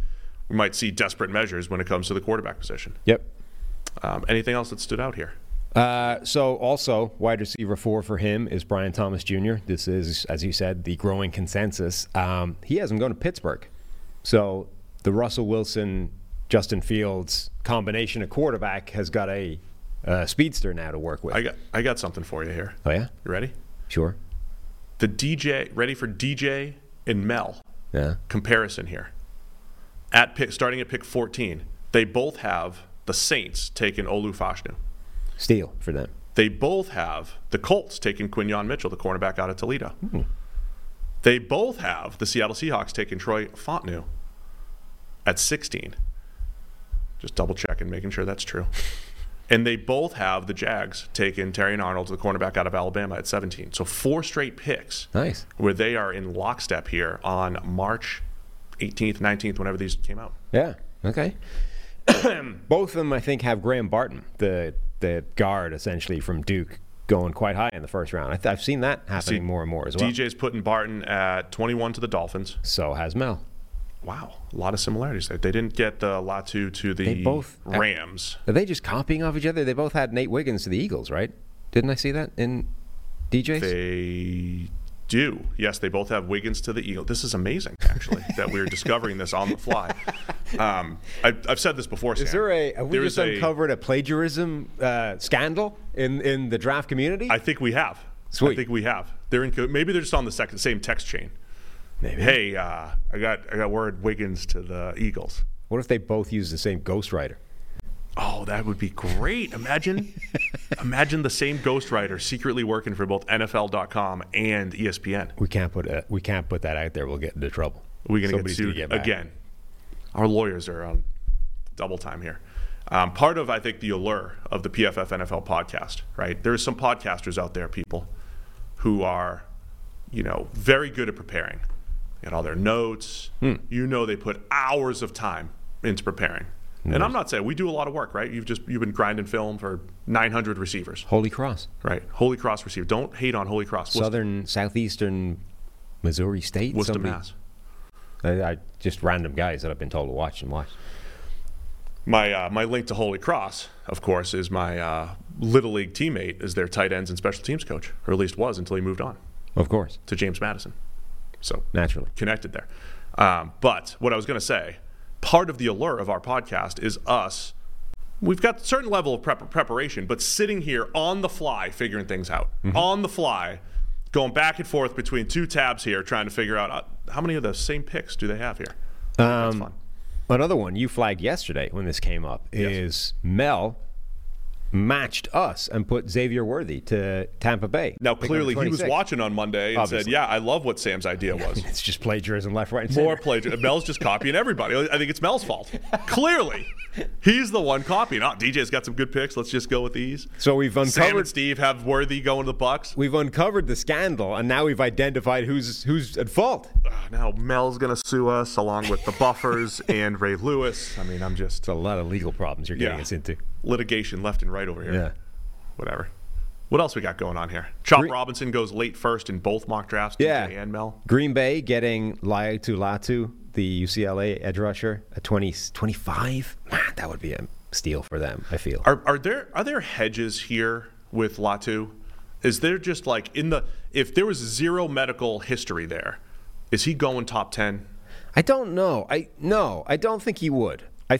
we might see desperate measures when it comes to the quarterback position. Yep. Anything else that stood out here? So also, wide receiver 4 for him is Brian Thomas Jr. This is, as you said, the growing consensus. He has him going to Pittsburgh. So the Russell Wilson, Justin Fields combination of quarterback has got a speedster now to work with. I got something for you here. Oh, yeah? You ready? Sure. Ready for DJ and Mel comparison here. Starting at pick 14, they both have the Saints taking Olu Fashanu. Steal for them. They both have the Colts taking Quinyon Mitchell, the cornerback out of Toledo. They both have the Seattle Seahawks taking Troy Fontenot at 16. Just double checking, making sure that's true. And they both have the Jags taking Terrion Arnold, the cornerback out of Alabama, at 17. So 4 straight picks. Nice. Where they are in lockstep here on March 18th, 19th, whenever these came out. Yeah, okay. Both of them, I think, have Graham Barton, the guard, essentially, from Duke, going quite high in the first round. I've seen that happening more and more as well. DJ's putting Barton at 21 to the Dolphins. So has Mel. Wow, a lot of similarities there. They didn't get the Latu to the Rams. Are they just copying off each other? They both had Nate Wiggins to the Eagles, right? Didn't I see that in DJ's? They do. Yes, they both have Wiggins to the Eagles. This is amazing, actually, that we're discovering this on the fly. I've said this before, Sam. Have we just uncovered a plagiarism scandal in the draft community? I think we have. Sweet. I think we have. Maybe they're just on the same text chain. Maybe. Hey, I got word Wiggins to the Eagles. What if they both use the same ghostwriter? Oh, that would be great. Imagine the same ghostwriter secretly working for both NFL.com and ESPN. We can't put that out there. We'll get into trouble. We're going to get sued again. Our lawyers are on double time here. Part of, I think, the allure of the PFF NFL podcast, right? There's some podcasters out there, people, who are, very good at preparing. They got all their notes. They put hours of time into preparing. And I'm not saying we do a lot of work, right? You've been grinding film for 900 receivers. Holy Cross. Right. Holy Cross receiver. Don't hate on Holy Cross. Southeastern Missouri State. Worcester, Mass. I just random guys that I've been told to watch. My link to Holy Cross, of course, is my Little League teammate is their tight ends and special teams coach, or at least was until he moved on. Of course. To James Madison. So naturally connected there. But what I was going to say, part of the allure of our podcast is us. We've got a certain level of preparation, but sitting here on the fly, figuring things out. On the fly, going back and forth between 2 tabs here, trying to figure out how many of the same picks do they have here. That's fun. Another one you flagged yesterday when this came up is Mel matched us and put Xavier Worthy to Tampa Bay. Now, clearly, he was watching on Monday and said, I love what Sam's idea was. It's just plagiarism left, right, and center. More plagiarism. Mel's just copying everybody. I think it's Mel's fault. Clearly. He's the one copying. DJ's got some good picks. Let's just go with these. So we've uncovered. Sam and Steve have Worthy going to the Bucks. We've uncovered the scandal, and now we've identified who's at fault. Now Mel's going to sue us along with the Buffers and Ray Lewis. I mean, It's a lot of legal problems you're getting us into. Litigation left and right over here. Yeah. Whatever. What else we got going on here? Robinson goes late first in both mock drafts. DJ and Mel. Green Bay getting Laiatu Latu, the UCLA edge rusher, at 25. Man, that would be a steal for them, I feel. Are there hedges here with Latu? Is there just if there was zero medical history there, is he going top 10? I don't know. I don't think he would. I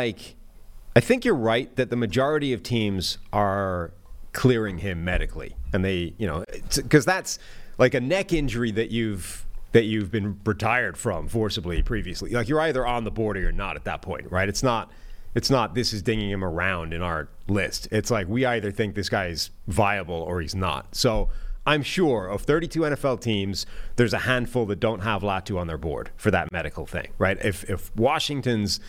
think you're right that the majority of teams are clearing him medically, and they, because that's like a neck injury that you've been retired from forcibly previously. Like, you're either on the board or you're not at that point, right? It's not this is dinging him around in our list. It's like we either think this guy is viable or he's not. So I'm sure of 32 NFL teams, there's a handful that don't have Latu on their board for that medical thing, right? If Washington's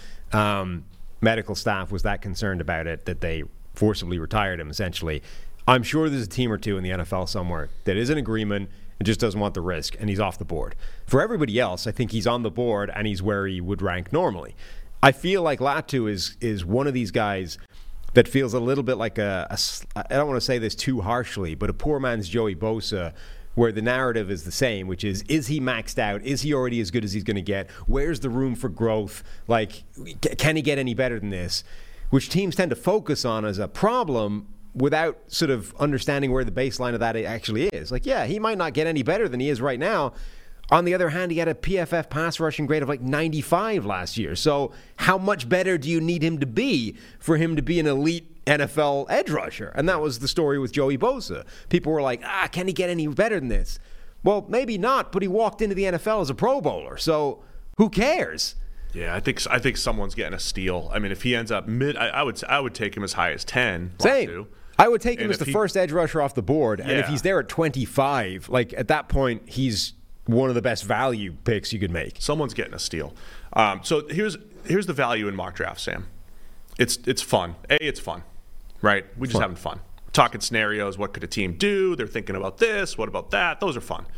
medical staff was that concerned about it that they forcibly retired him, essentially, I'm sure there's a team or two in the NFL somewhere that is in agreement and just doesn't want the risk, and he's off the board. For everybody else, I think he's on the board and he's where he would rank normally. I feel like Latu is one of these guys that feels a little bit like I don't want to say this too harshly, but a poor man's Joey Bosa, where the narrative is the same, which is he maxed out? Is he already as good as he's going to get? Where's the room for growth? Like, can he get any better than this? Which teams tend to focus on as a problem without sort of understanding where the baseline of that actually is. Like, yeah, he might not get any better than he is right now. On the other hand, he had a PFF pass rushing grade of like 95 last year. So how much better do you need him to be for him to be an elite NFL edge rusher? And that was the story with Joey Bosa. People were like, can he get any better than this? Well, maybe not, but he walked into the NFL as a Pro Bowler. So who cares? Yeah, I think someone's getting a steal. I mean, if he ends up mid, I would take him as high as 10. Same. I would take him as the first edge rusher off the board. And if he's there at 25, like at that point, he's one of the best value picks you could make. Someone's getting a steal. So here's the value in mock draft, Sam. It's fun. It's fun, right? We're just having fun. Talking scenarios. What could a team do? They're thinking about this. What about that? Those are fun.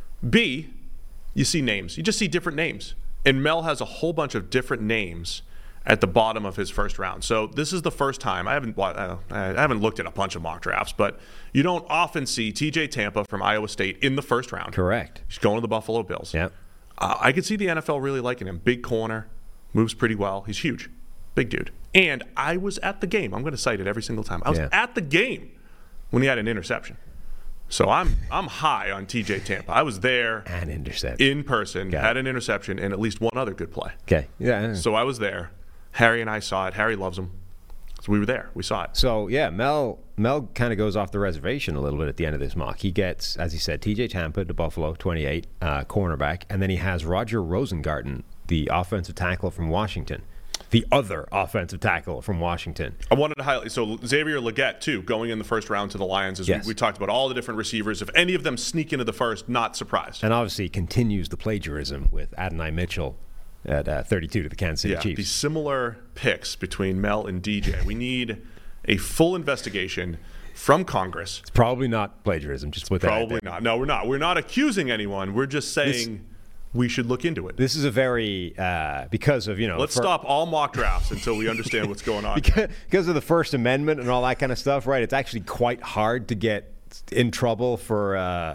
B, you see names. You just see different names. And Mel has a whole bunch of different names at the bottom of his first round. So this is the first time. I haven't looked at a bunch of mock drafts, but you don't often see TJ Tampa from Iowa State in the first round. Correct. He's going to the Buffalo Bills. Yeah. I could see the NFL really liking him. Big corner, moves pretty well. He's huge. Big dude. And I was at the game. I'm going to cite it every single time. I was at the game when he had an interception. So I'm high on TJ Tampa. I was there an interception in person, had an interception, and at least one other good play. Okay. Yeah. So I was there. Harry and I saw it. Harry loves him. So we were there. We saw it. So, yeah, Mel kind of goes off the reservation a little bit at the end of this mock. He gets, as he said, TJ Tampa to Buffalo, 28, cornerback. And then he has Roger Rosengarten, the offensive tackle from Washington. The other offensive tackle from Washington. I wanted to highlight, so Xavier Legette, too, going in the first round to the Lions. As we talked about all the different receivers. If any of them sneak into the first, not surprised. And obviously continues the plagiarism with Adonai Mitchell at 32 to the Kansas City Chiefs. The similar picks between Mel and DJ. We need a full investigation from Congress. It's probably not plagiarism. Just put that Probably not. No, we're not. We're not accusing anyone. We're just saying we should look into it. This is a very, because of, Let's stop all mock drafts until we understand what's going on. Because of the First Amendment and all that kind of stuff, right? It's actually quite hard to get in trouble for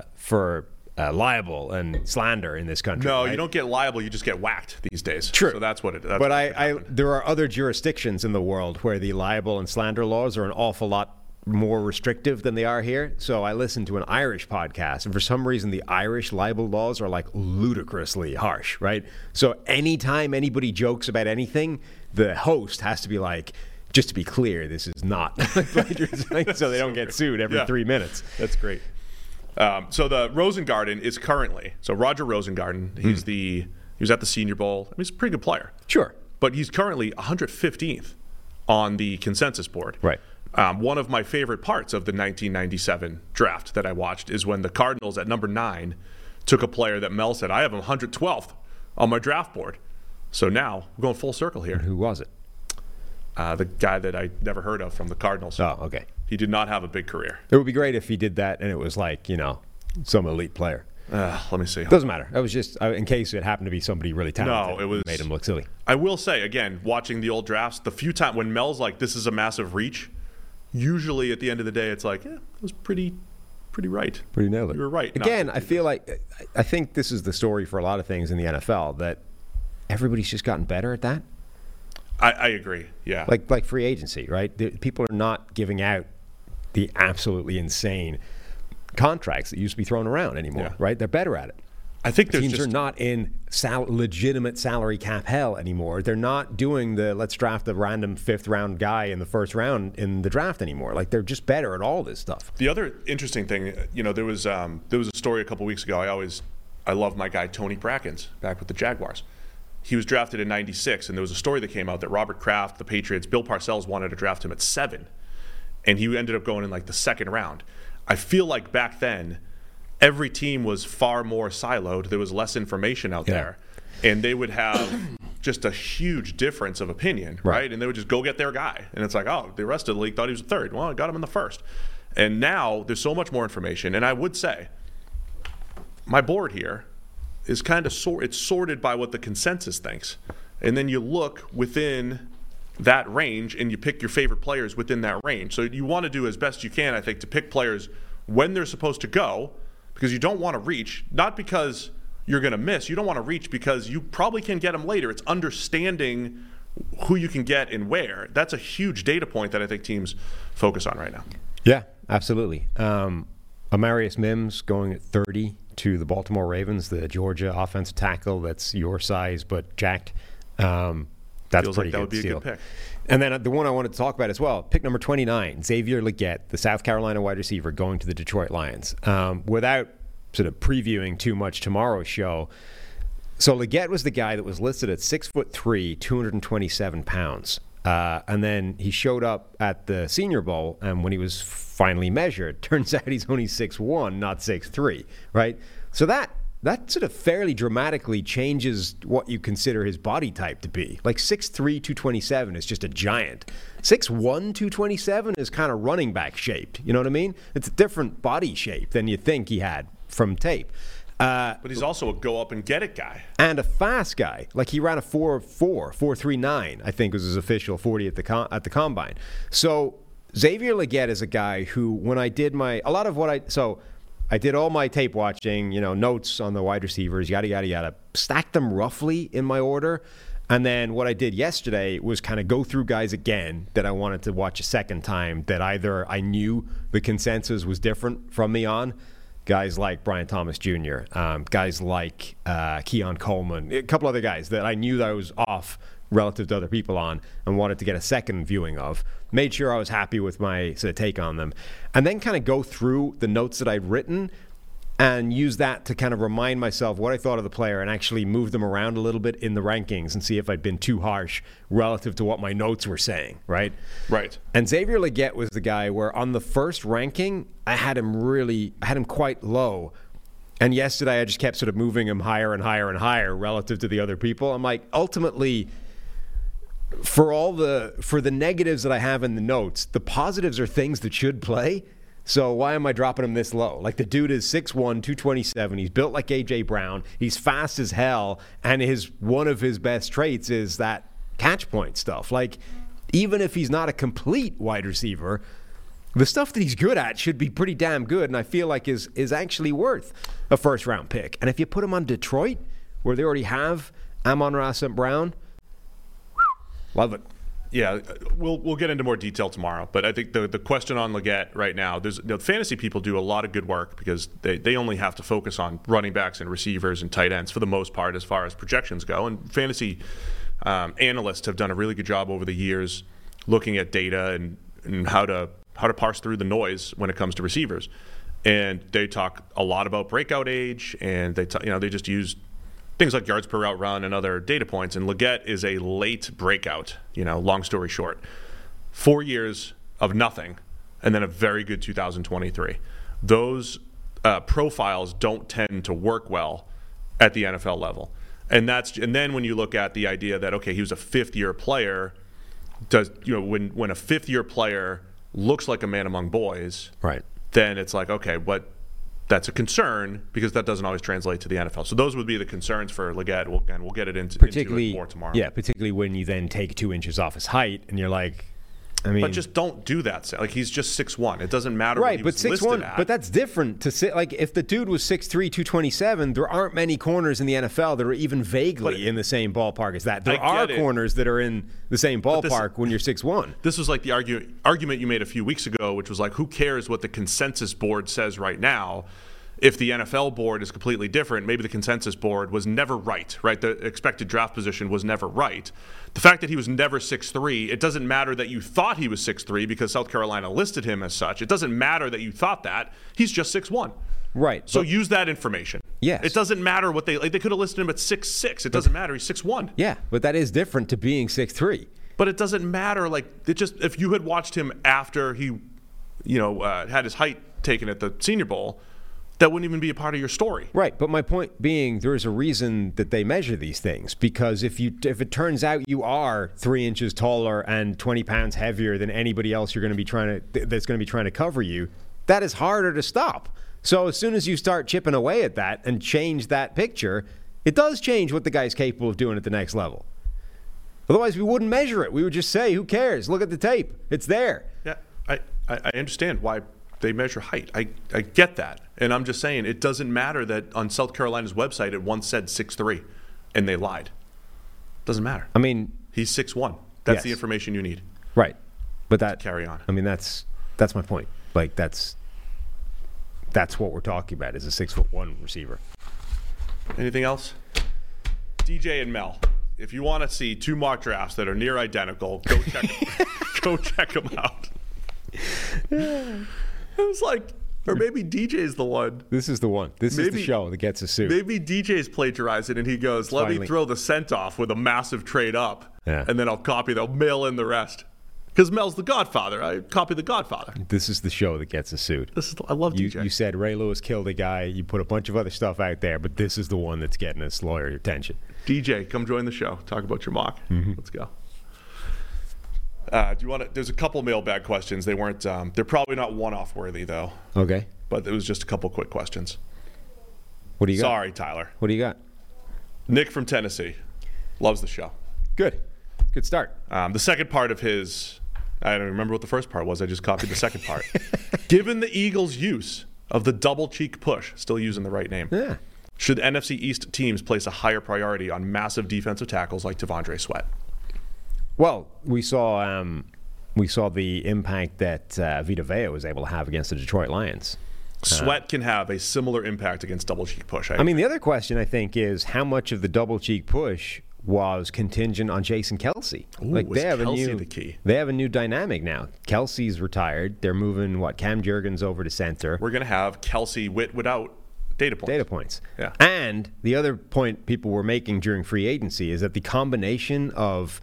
libel and slander in this country. No, right? You don't get liable. You just get whacked these days. True. So that's what it is. But there are other jurisdictions in the world where the libel and slander laws are an awful lot more restrictive than they are here. So I listened to an Irish podcast, and for some reason the Irish libel laws are like ludicrously harsh, right? So anytime anybody jokes about anything, the host has to be like, just to be clear, this is not plagiarism, so they don't get sued every 3 minutes. That's great. So the Rosengarten is currently, Roger Rosengarten, he was at the Senior Bowl. I mean, he's a pretty good player. Sure. But he's currently 115th on the consensus board. Right. One of my favorite parts of the 1997 draft that I watched is when the Cardinals at number 9 took a player that Mel said, I have him 112th on my draft board. So now we're going full circle here. And who was it? The guy that I never heard of from the Cardinals. Oh, okay. He did not have a big career. It would be great if he did that and it was like, some elite player. Let me see. Doesn't matter. It was just in case it happened to be somebody really talented. No, it was made him look silly. I will say, again, watching the old drafts, the few times when Mel's like, this is a massive reach, usually at the end of the day, it's like, it was pretty right. Pretty nailed it. You were right. Again, I think this is the story for a lot of things in the NFL, that everybody's just gotten better at that. I agree, yeah. Like free agency, right? People are not giving out the absolutely insane contracts that used to be thrown around anymore, right? They're better at it. I think teams are not in legitimate salary cap hell anymore. They're not doing the let's draft a random 5th round guy in the first round in the draft anymore. Like, they're just better at all this stuff. The other interesting thing, there was a story a couple weeks ago. I love my guy Tony Brackens back with the Jaguars. He was drafted in '96, and there was a story that came out that Robert Kraft, the Patriots, Bill Parcells wanted to draft him at 7, and he ended up going in like the 2nd round. I feel like back then, every team was far more siloed. There was less information out there, and they would have just a huge difference of opinion, right? And they would just go get their guy, and it's like, oh, the rest of the league thought he was 3rd. Well, I got him in the 1st. And now there's so much more information, and I would say my board here is kind of it's sorted by what the consensus thinks, and then you look within that range and you pick your favorite players within that range. So you want to do as best you can, I think, to pick players when they're supposed to go, because you don't want to reach, not because you're going to miss. You don't want to reach because you probably can get them later. It's understanding who you can get and where. That's a huge data point that I think teams focus on right now. Yeah, absolutely. Amarius Mims going at 30 to the Baltimore Ravens, the Georgia offensive tackle that's your size but jacked. That's Feels pretty like that good would be steal. a good pick. And then the one I wanted to talk about as well, pick number 29, Xavier Legette, the South Carolina wide receiver, going to the Detroit Lions. Without sort of previewing too much tomorrow's show, so Legette was the guy that was listed at 6'3", 227 pounds. And then he showed up at the Senior Bowl, and when he was finally measured, turns out he's only 6'1", not 6'3", right? So that sort of fairly dramatically changes what you consider his body type to be. Like 6'3", 227 is just a giant. 6'1", 227 is kind of running back shaped. You know what I mean? It's a different body shape than you think he had from tape. But he's also a go-up-and-get-it guy. And a fast guy. Like he ran a 4.39, I think was his official 40 at the Combine. So Xavier Legette is a guy who, when I did I did all my tape watching, notes on the wide receivers, yada, yada, yada, stacked them roughly in my order. And then what I did yesterday was kind of go through guys again that I wanted to watch a second time that either I knew the consensus was different from me on. Guys like Brian Thomas Jr., guys like Keon Coleman, a couple other guys that I knew that I was off relative to other people on and wanted to get a second viewing of. Made sure I was happy with my sort of take on them. And then kind of go through the notes that I'd written and use that to kind of remind myself what I thought of the player and actually move them around a little bit in the rankings and see if I'd been too harsh relative to what my notes were saying, right? Right. And Xavier Legette was the guy where on the first ranking, I had him quite low. And yesterday I just kept sort of moving him higher and higher and higher relative to the other people. I'm like, ultimately, for the negatives that I have in the notes, the positives are things that should play. So why am I dropping him this low? Like, the dude is 6'1", 227. He's built like A.J. Brown. He's fast as hell. And one of his best traits is that catch point stuff. Like, even if he's not a complete wide receiver, the stuff that he's good at should be pretty damn good. And I feel like is actually worth a first-round pick. And if you put him on Detroit, where they already have Amon-Ra St. Brown, love it. Yeah, we'll get into more detail tomorrow. But I think the question on Legette right now, fantasy people do a lot of good work because they only have to focus on running backs and receivers and tight ends for the most part as far as projections go. And fantasy analysts have done a really good job over the years looking at data and how to parse through the noise when it comes to receivers. And they talk a lot about breakout age, and they just use things like yards per route run and other data points. And Legette is a late breakout, long story short. 4 years of nothing, and then a very good 2023. Those profiles don't tend to work well at the NFL level. And then when you look at the idea that, okay, he was a fifth-year player, when a fifth-year player looks like a man among boys, right? Then it's like, okay, that's a concern because that doesn't always translate to the NFL. So those would be the concerns for Legette. We'll get into it more tomorrow. Yeah, particularly when you then take 2 inches off his height and you're like, but just don't do that. Like, he's just 6'1". It doesn't matter right, what he was but 6'1", at. but that's different to sit. Like, if the dude was 6'3", 227, there aren't many corners in the NFL that are even vaguely in the same ballpark as that. There are corners that are in the same ballpark when you're 6'1". This was like the argument you made a few weeks ago, which was like, who cares what the consensus board says right now? If the NFL board is completely different, maybe the consensus board was never right? The expected draft position was never right. The fact that he was never 6'3", it doesn't matter that you thought he was 6'3" because South Carolina listed him as such. It doesn't matter that you thought that. He's just 6'1". Right. So use that information. Yes. It doesn't matter what they could have listed him at 6'6". It doesn't matter. He's 6'1". Yeah, but that is different to being 6'3". But it doesn't matter. If you had watched him after he, had his height taken at the Senior Bowl, that wouldn't even be a part of your story. Right, but my point being, there is a reason that they measure these things, because if it turns out you are 3 inches taller and 20 pounds heavier than anybody else that's going to be trying to cover you, that is harder to stop. So as soon as you start chipping away at that and change that picture, it does change what the guy's capable of doing at the next level. Otherwise, we wouldn't measure it. We would just say, who cares? Look at the tape. It's there. Yeah, I understand why they measure height. I get that. And I'm just saying, it doesn't matter that on South Carolina's website it once said 6'3", and they lied. Doesn't matter. I mean, he's 6'1". That's yes. the information you need. Right. But that carry on. I mean, that's my point. Like that's what we're talking about is a 6'1" receiver. Anything else? DJ and Mel. If you want to see two mock drafts that are near identical, go check them out. It was like, or maybe DJ's the one. This is the one. This is the show that gets a suit. Maybe DJ's plagiarizing, and he goes, "Let me throw the scent off with a massive trade up, and then I'll copy. They'll mail in the rest." Because Mel's the Godfather. I copy the Godfather. This is the show that gets a suit. I love DJ. You said Ray Lewis killed a guy. You put a bunch of other stuff out there, but this is the one that's getting us lawyer attention. DJ, come join the show. Talk about your mock. Mm-hmm. Let's go. Do you want to? There's a couple mailbag questions. They weren't. They're probably not one-off worthy though. Okay. But it was just a couple quick questions. What do you got? Sorry, Tyler. What do you got? Nick from Tennessee loves the show. Good start. The second part of his. I don't remember what the first part was. I just copied the second part. Given the Eagles' use of the double cheek push, still using the right name, should NFC East teams place a higher priority on massive defensive tackles like T'Vondre Sweat? Well, we saw the impact that Vita Vea was able to have against the Detroit Lions. Sweat can have a similar impact against double cheek push. I mean, the other question I think is how much of the double cheek push was contingent on Jason Kelce. Ooh, like they have Kelce the key. They have a new dynamic now. Kelce's retired. They're moving Cam Jurgens over to center. We're going to have Kelce without data points. Yeah. And the other point people were making during free agency is that the combination of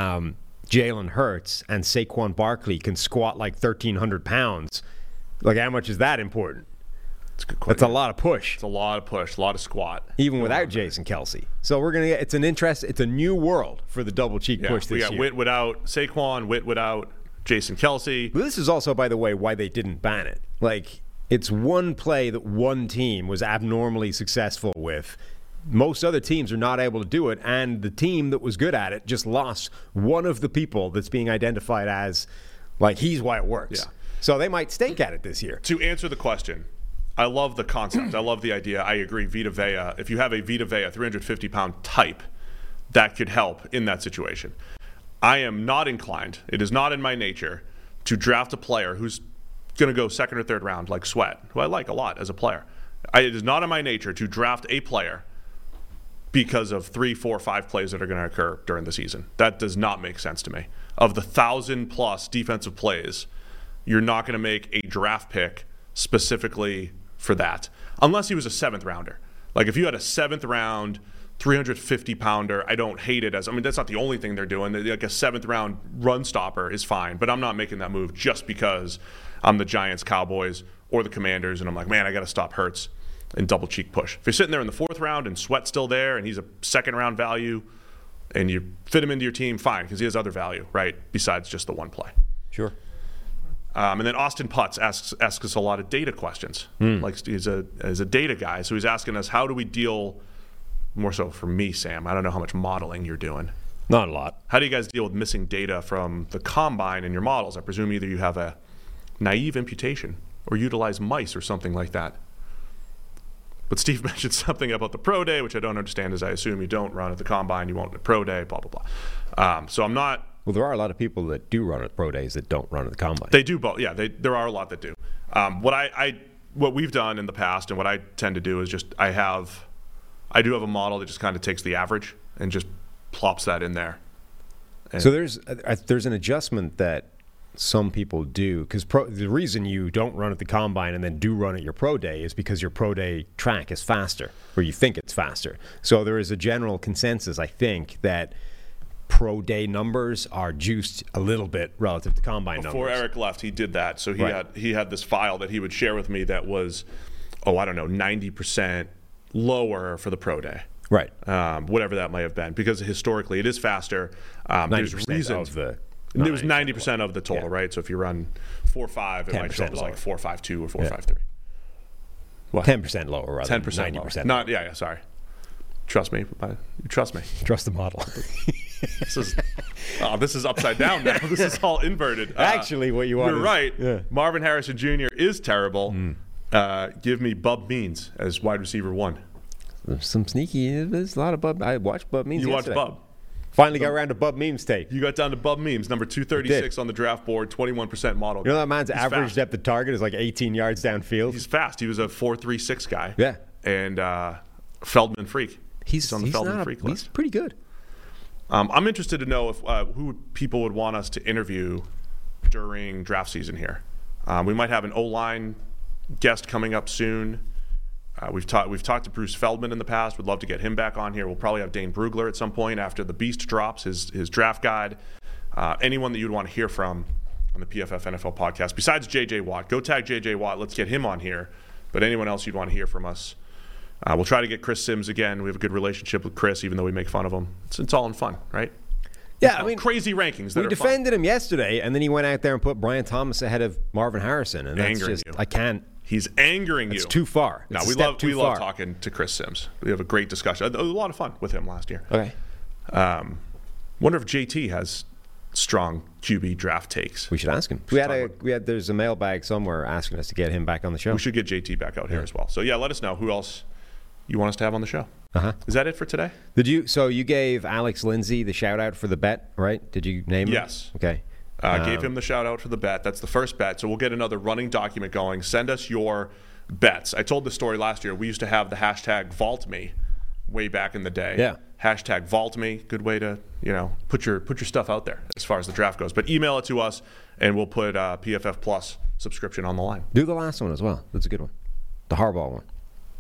Jalen Hurts and Saquon Barkley can squat like 1,300 pounds. Like, how much is that important? That's a good question. It's a lot of push. It's a lot of push, a lot of squat. Even without Jason Kelce. So we're going to get, it's a new world for the double cheek push this year. We got Witt without Saquon, Witt without Jason Kelce. But this is also, by the way, why they didn't ban it. Like, it's one play that one team was abnormally successful with. Most other teams are not able to do it, and the team that was good at it just lost one of the people that's being identified as, like, he's why it works. Yeah. So they might stink at it this year. To answer the question, I love the concept. I love the idea. I agree. Vita Vea, if you have a Vita Vea 350-pound type, that could help in that situation. I am not inclined, it is not in my nature, to draft a player who's going to go second or third round like Sweat, who I like a lot as a player. It is not in my nature to draft a player because of 3, 4, 5 plays that are going to occur during the season. That does not make sense to me. Of the 1,000-plus defensive plays, you're not going to make a draft pick specifically for that, unless he was a 7th rounder. Like, if you had a 7th round 350-pounder, I don't hate it as, I mean, that's not the only thing they're doing. Like, a 7th round run stopper is fine, but I'm not making that move just because I'm the Giants, Cowboys, or the Commanders, and I'm like, man, I got to stop Hurts and double cheek push. If you're sitting there in the 4th round and Sweat's still there and he's a 2nd round value and you fit him into your team, fine, because he has other value, right, besides just the one play. Sure. And then Austin Putz asks us a lot of data questions. Like, he's a data guy, so he's asking us, how do we deal, more so for me, Sam, I don't know how much modeling you're doing. Not a lot. How do you guys deal with missing data from the combine in your models? I presume either you have a naive imputation or utilize mice or something like that. But Steve mentioned something about the pro day, which I don't understand, as I assume you don't run at the combine, you won't at pro day, blah, blah, blah. So I'm not... Well, there are a lot of people that do run at pro days that don't run at the combine. They do both. Yeah, there are a lot that do. What we've done in the past and what I tend to do is just I do have a model that just kind of takes the average and just plops that in there. And so there's an adjustment that some people do, because the reason you don't run at the combine and then do run at your pro day is because your pro day track is faster, or you think it's faster. So there is a general consensus, I think, that pro day numbers are juiced a little bit relative to combine numbers. Before Eric left, he did that. So he had this file that he would share with me that was, 90% lower for the pro day. Right. Whatever that might have been, because historically it is faster. There's reasons. It was 90% of the total, right? So if you run 4.5, it might show up as like 4.52 or 4.53. What? 10% lower rather 10% than 90% lower. Not, sorry. Trust me. You trust me. Trust the model. This is upside down now. This is all inverted. Actually, what you want You're is, right. Yeah. Marvin Harrison Jr. is terrible. Give me Bub Means as wide receiver 1. There's some sneaky. There's a lot of Bub. I watched Bub Means. You yesterday. watched Bub. Finally got around to Bub Memes tape. You got down to Bub Memes, number 236 on the draft board, 21% model. You know that man's average fast. depth of target is like 18 yards downfield. He's fast. He was a 4.36 guy. Yeah. And Feldman freak. He's on the Feldman freak list. He's pretty good. I'm interested to know if who people would want us to interview during draft season here. We might have an O-line guest coming up soon. We've talked to Bruce Feldman in the past. We'd love to get him back on here. We'll probably have Dane Brugler at some point after the Beast drops his draft guide. Anyone that you'd want to hear from on the PFF NFL podcast besides J.J. Watt. Go tag J.J. Watt. Let's get him on here. But anyone else you'd want to hear from us. We'll try to get Chris Sims again. We have a good relationship with Chris, even though we make fun of him. It's all in fun, right? Yeah, I mean, crazy rankings. We defended him yesterday, and then he went out there and put Brian Thomas ahead of Marvin Harrison, and that's Angering just you. I can't. He's angering you. It's too far. No, It's we a step love too we love far. talking to Chris Sims. We have a great discussion. A lot of fun with him last year. Okay. Wonder if JT has strong QB draft takes. We should ask him. There's a mailbag somewhere asking us to get him back on the show. We should get JT back out here as well. So yeah, let us know who else you want us to have on the show. Is that it for today? So you gave Alex Lindsay the shout out for the bet, right? Did you name him? Yes. Okay. Gave him the shout out for the bet. That's the first bet. So we'll get another running document going. Send us your bets. I told this story last year. We used to have the hashtag VaultMe way back in the day. Yeah. Hashtag VaultMe. Good way to put your stuff out there as far as the draft goes. But email it to us, and we'll put PFF Plus subscription on the line. Do the last one as well. That's a good one. The Harbaugh one.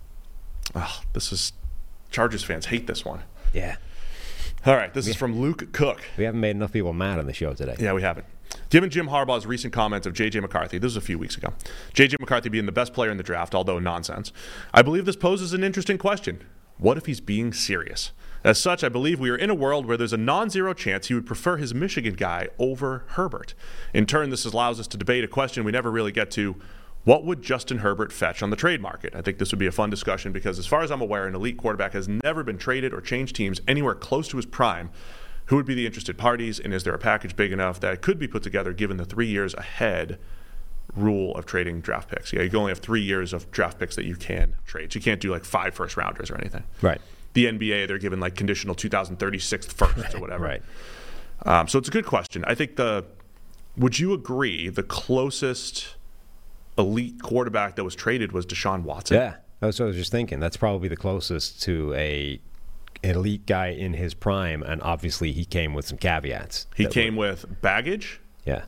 Oh, this is Chargers fans hate this one. Yeah. All right, this is from Luke Cook. We haven't made enough people mad on the show today. Yeah, we haven't. Given Jim Harbaugh's recent comments of J.J. McCarthy, this was a few weeks ago, J.J. McCarthy being the best player in the draft, although nonsense, I believe this poses an interesting question. What if he's being serious? As such, I believe we are in a world where there's a non-zero chance he would prefer his Michigan guy over Herbert. In turn, this allows us to debate a question we never really get to. What would Justin Herbert fetch on the trade market? I think this would be a fun discussion because as far as I'm aware, an elite quarterback has never been traded or changed teams anywhere close to his prime. Who would be the interested parties, and is there a package big enough that it could be put together given the 3 years ahead rule of trading draft picks? Yeah, you can only have 3 years of draft picks that you can trade. So you can't do like 5 first-rounders or anything. Right. The NBA, they're given like conditional 2036th first or whatever. Right. So it's a good question. I think would you agree the closest elite quarterback that was traded was Deshaun Watson? Yeah, that's what I was just thinking. That's probably the closest to an elite guy in his prime, and obviously he came with some caveats. He came with baggage,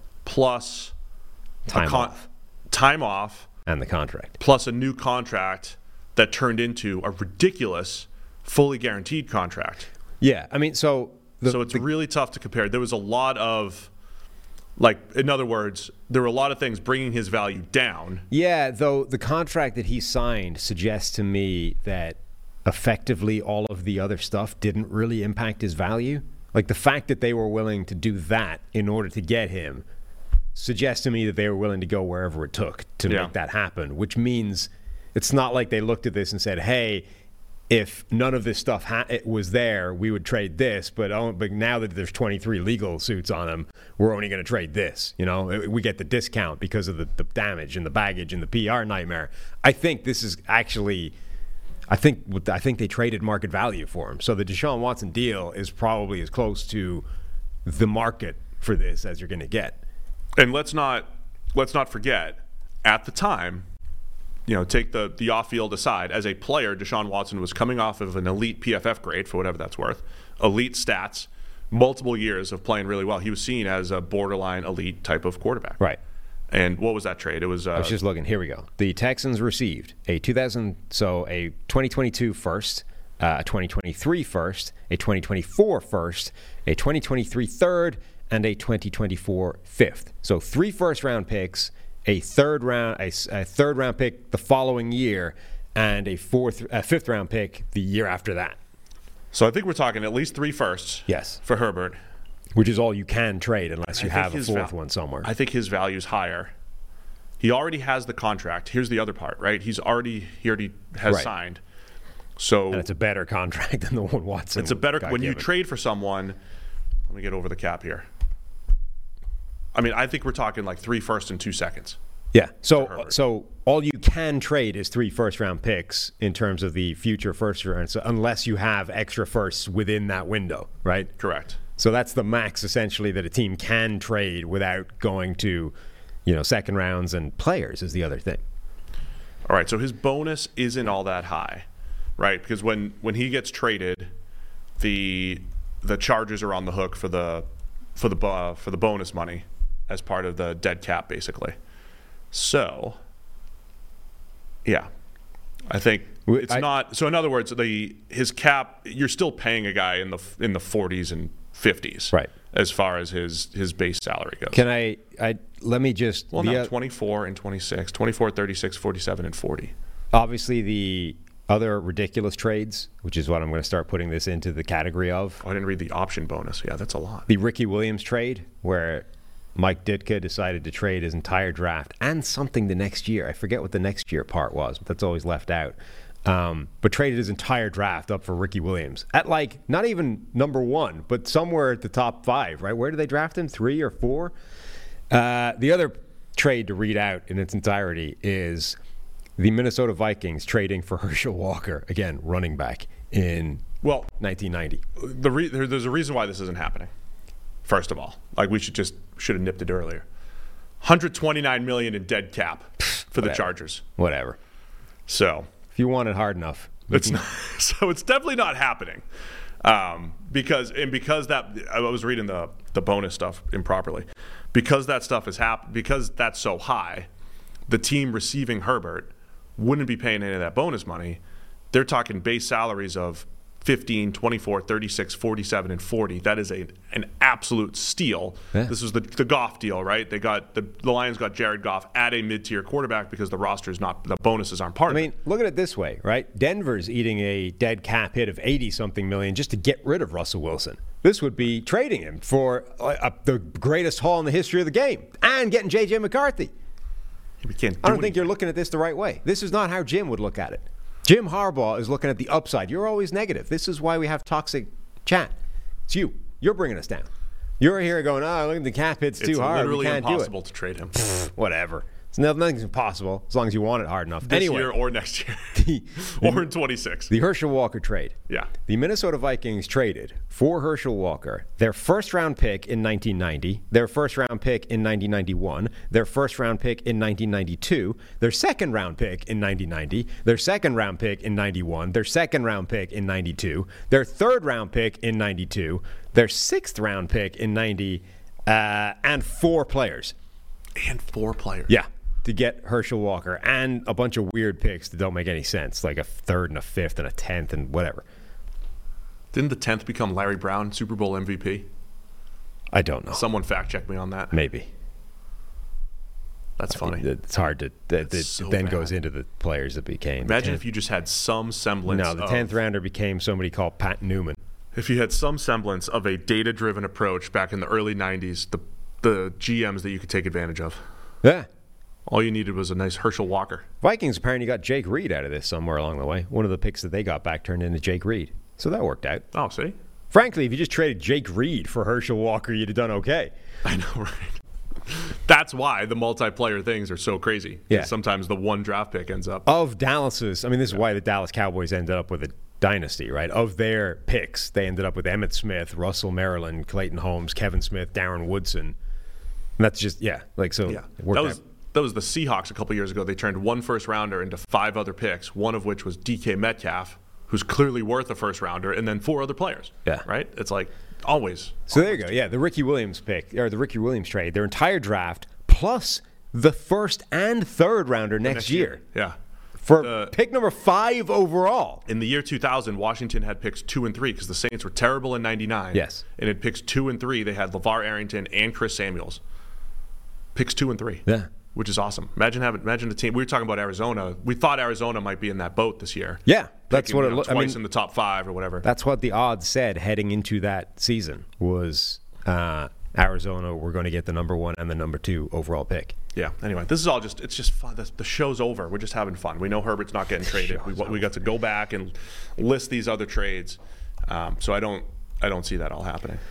plus time off, and the contract, plus a new contract that turned into a ridiculous, fully guaranteed contract. Yeah, I mean, so it's really tough to compare. There was a lot of, in other words, there were a lot of things bringing his value down. Yeah, though the contract that he signed suggests to me that effectively all of the other stuff didn't really impact his value. Like the fact that they were willing to do that in order to get him suggests to me that they were willing to go wherever it took to make that happen, which means it's not like they looked at this and said, hey, if none of this stuff was there, we would trade this. But now that there's 23 legal suits on him, we're only going to trade this. We get the discount because of the damage and the baggage and the PR nightmare. I think this is actually, I think they traded market value for him. So the Deshaun Watson deal is probably as close to the market for this as you're going to get. And let's not forget, at the time, take the off-field aside. As a player, Deshaun Watson was coming off of an elite PFF grade, for whatever that's worth, elite stats, multiple years of playing really well. He was seen as a borderline elite type of quarterback. Right. And what was that trade? It was. I was just looking. Here we go. The Texans received a 2022 first, a 2023 first, a 2024 first, a 2023 third, and a 2024 fifth. So 3 first-round picks, a third round pick the following year, and a fifth round pick the year after that. So I think we're talking at least 3 firsts. Yes. For Herbert, which is all you can trade unless you have a fourth one somewhere. I think his value is higher. He already has the contract. Here's the other part, right? He already has signed. So and it's a better contract than the one Watson. It's a better when you trade for someone. Let me get over the cap here. I mean, I think we're talking like 3 firsts and 2 seconds. Yeah. So all you can trade is 3 first-round picks in terms of the future first round, so unless you have extra firsts within that window, right? Correct. So that's the max essentially that a team can trade without going to, second rounds, and players is the other thing. All right. So his bonus isn't all that high, right? Because when he gets traded, the Chargers are on the hook for the bonus money as part of the dead cap, basically. So, yeah, I think it's not. So in other words, his cap, you're still paying a guy in the 40s and 50s, right? As far as his base salary goes. Can I let me just 24 and 26, 24, 36, 47, and 40. Obviously, the other ridiculous trades, which is what I'm going to start putting this into the category of. I didn't read the option bonus. Yeah, that's a lot. The Ricky Williams trade, where Mike Ditka decided to trade his entire draft and something the next year. I forget what the next year part was, but that's always left out. But traded his entire draft up for Ricky Williams at not even number 1, but somewhere at the top 5, right? Where did they draft him? 3 or 4? The other trade to read out in its entirety is the Minnesota Vikings trading for Herschel Walker, again, running back in 1990. There's a reason why this isn't happening. First of all, we should have nipped it earlier. $129 million in dead cap for the Chargers. Whatever. So if you want it hard enough, it's definitely not happening. Because that I was reading the bonus stuff improperly. Because that stuff is because that's so high, the team receiving Herbert wouldn't be paying any of that bonus money. They're talking base salaries of 15, 24, 36, 47, and 40. That is an absolute steal. Yeah. This was the Goff deal, right? They got the Lions got Jared Goff at a mid-tier quarterback because the bonuses aren't part of it. I mean, look at it this way, right? Denver's eating a dead cap hit of 80-something million just to get rid of Russell Wilson. This would be trading him for the greatest haul in the history of the game and getting J.J. McCarthy. I don't think you're looking at this the right way. This is not how Jim would look at it. Jim Harbaugh is looking at the upside. You're always negative. This is why we have toxic chat. It's you. You're bringing us down. You're here going, look at the cap hits too hard. It's literally we can't do it. impossible to trade him. Whatever. Nothing's impossible as long as you want it hard enough. This year or next year. Or in 26. The Herschel Walker trade. Yeah. The Minnesota Vikings traded for Herschel Walker their first-round pick in 1990, their first-round pick in 1991, their first-round pick in 1992, their second-round pick in 1990, their second-round pick in 91, their second-round pick in 92, their third-round pick in 92, their sixth-round pick in 90, and 4 players. And 4 players. Yeah. To get Herschel Walker and a bunch of weird picks that don't make any sense, like a 3rd and a 5th and a 10th and whatever. Didn't the 10th become Larry Brown, Super Bowl MVP? I don't know. Someone fact check me on that. Maybe. That's funny. It's hard to. It then goes into the players that became. Imagine if you just had some semblance. No, the 10th rounder became somebody called Pat Newman. If you had some semblance of a data-driven approach back in the early 90s, the GMs that you could take advantage of. Yeah. All you needed was a nice Herschel Walker. Vikings apparently got Jake Reed out of this somewhere along the way. One of the picks that they got back turned into Jake Reed. So that worked out. Oh, see? Frankly, if you just traded Jake Reed for Herschel Walker, you'd have done okay. I know, right? That's why the multiplayer things are so crazy. Yeah. Sometimes the one draft pick ends up. Of Dallas's, this is why the Dallas Cowboys ended up with a dynasty, right? Of their picks, they ended up with Emmitt Smith, Russell Maryland, Clayton Holmes, Kevin Smith, Darren Woodson. And that's just, it worked out. That was the Seahawks a couple years ago. They turned 1 first-rounder into 5 other picks, one of which was DK Metcalf, who's clearly worth a first-rounder, and then 4 other players. Yeah. Right? It's like always. So there you go. Yeah, the Ricky Williams pick, or the Ricky Williams trade, their entire draft, plus the 1st and 3rd rounder next year. Yeah. For pick number 5 overall. In the year 2000, Washington had picks 2 and 3 because the Saints were terrible in 99. Yes. And in picks 2 and 3, they had LeVar Arrington and Chris Samuels. Picks 2 and 3. Yeah. Which is awesome. Imagine the team. We were talking about Arizona. We thought Arizona might be in that boat this year. Yeah, that's what it looked. Twice in the top 5 or whatever. That's what the odds said heading into that season was Arizona were going to get the number 1 and the number 2 overall pick. Yeah. Anyway, this is all it's just fun. The show's over. We're just having fun. We know Herbert's not getting traded. We got to go back and list these other trades. So I don't see that all happening.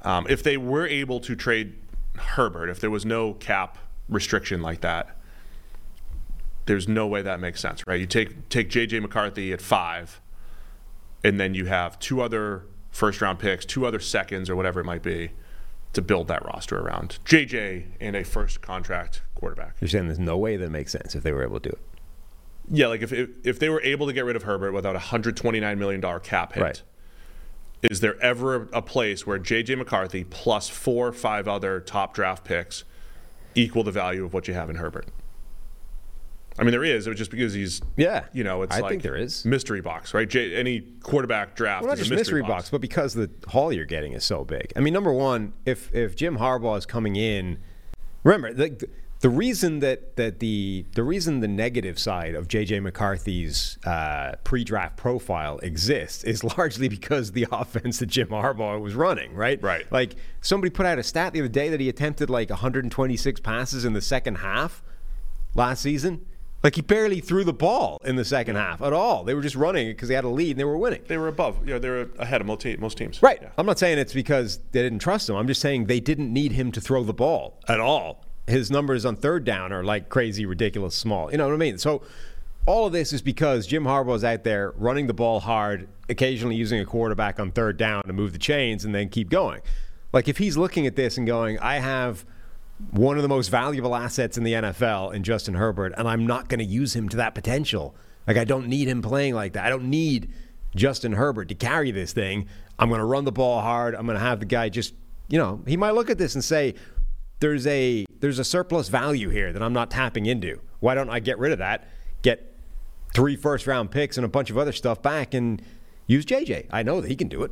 If they were able to trade Herbert, if there was no cap restriction like that, there's no way that makes sense, right? You take J.J. McCarthy at 5, and then you have 2 other first-round picks, 2 other seconds, or whatever it might be, to build that roster around J.J. and a first contract quarterback. You're saying there's no way that makes sense if they were able to do it? Yeah, like if they were able to get rid of Herbert without a $129 million cap hit, right. Is there ever a place where J.J. McCarthy plus 4 or 5 other top draft picks equal the value of what you have in Herbert? I mean, there is. It was just because he's, it's I think there is. Mystery box, right? Any quarterback draft well, not is just a mystery box, but because the haul you're getting is so big. I mean, number one, if Jim Harbaugh is coming in, remember the reason the negative side of J.J. McCarthy's pre-draft profile exists is largely because the offense that Jim Harbaugh was running, right? Right. Like somebody put out a stat the other day that he attempted like 126 passes in the second half last season. Like, he barely threw the ball in the second half at all. They were just running because they had a lead and they were winning. They were above. They were ahead of most teams. Right. Yeah. I'm not saying it's because they didn't trust him. I'm just saying they didn't need him to throw the ball at all. His numbers on third down are like crazy, ridiculous, small. You know what I mean? So all of this is because Jim Harbaugh's out there running the ball hard, occasionally using a quarterback on third down to move the chains and then keep going. Like, if he's looking at this and going, I have one of the most valuable assets in the NFL in Justin Herbert, and I'm not going to use him to that potential. Like, I don't need him playing like that. I don't need Justin Herbert to carry this thing. I'm going to run the ball hard. I'm going to have the guy just, he might look at this and say, there's a surplus value here that I'm not tapping into. Why don't I get rid of that, get 3 first-round picks and a bunch of other stuff back and use JJ? I know that he can do it.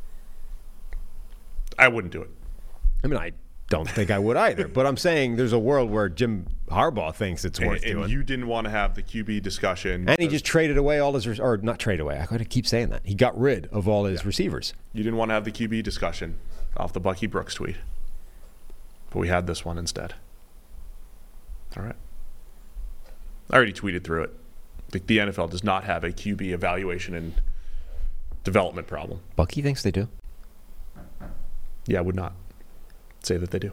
I wouldn't do it. I mean, I don't think I would either. But I'm saying there's a world where Jim Harbaugh thinks it's worth doing. And you didn't want to have the QB discussion. And he just traded away all his, or not trade away, I got to keep saying that. He got rid of all his receivers. You didn't want to have the QB discussion off the Bucky Brooks tweet. But we had this one instead. All right. I already tweeted through it. The NFL does not have a QB evaluation and development problem. Bucky thinks they do. Yeah, I would not say that they do.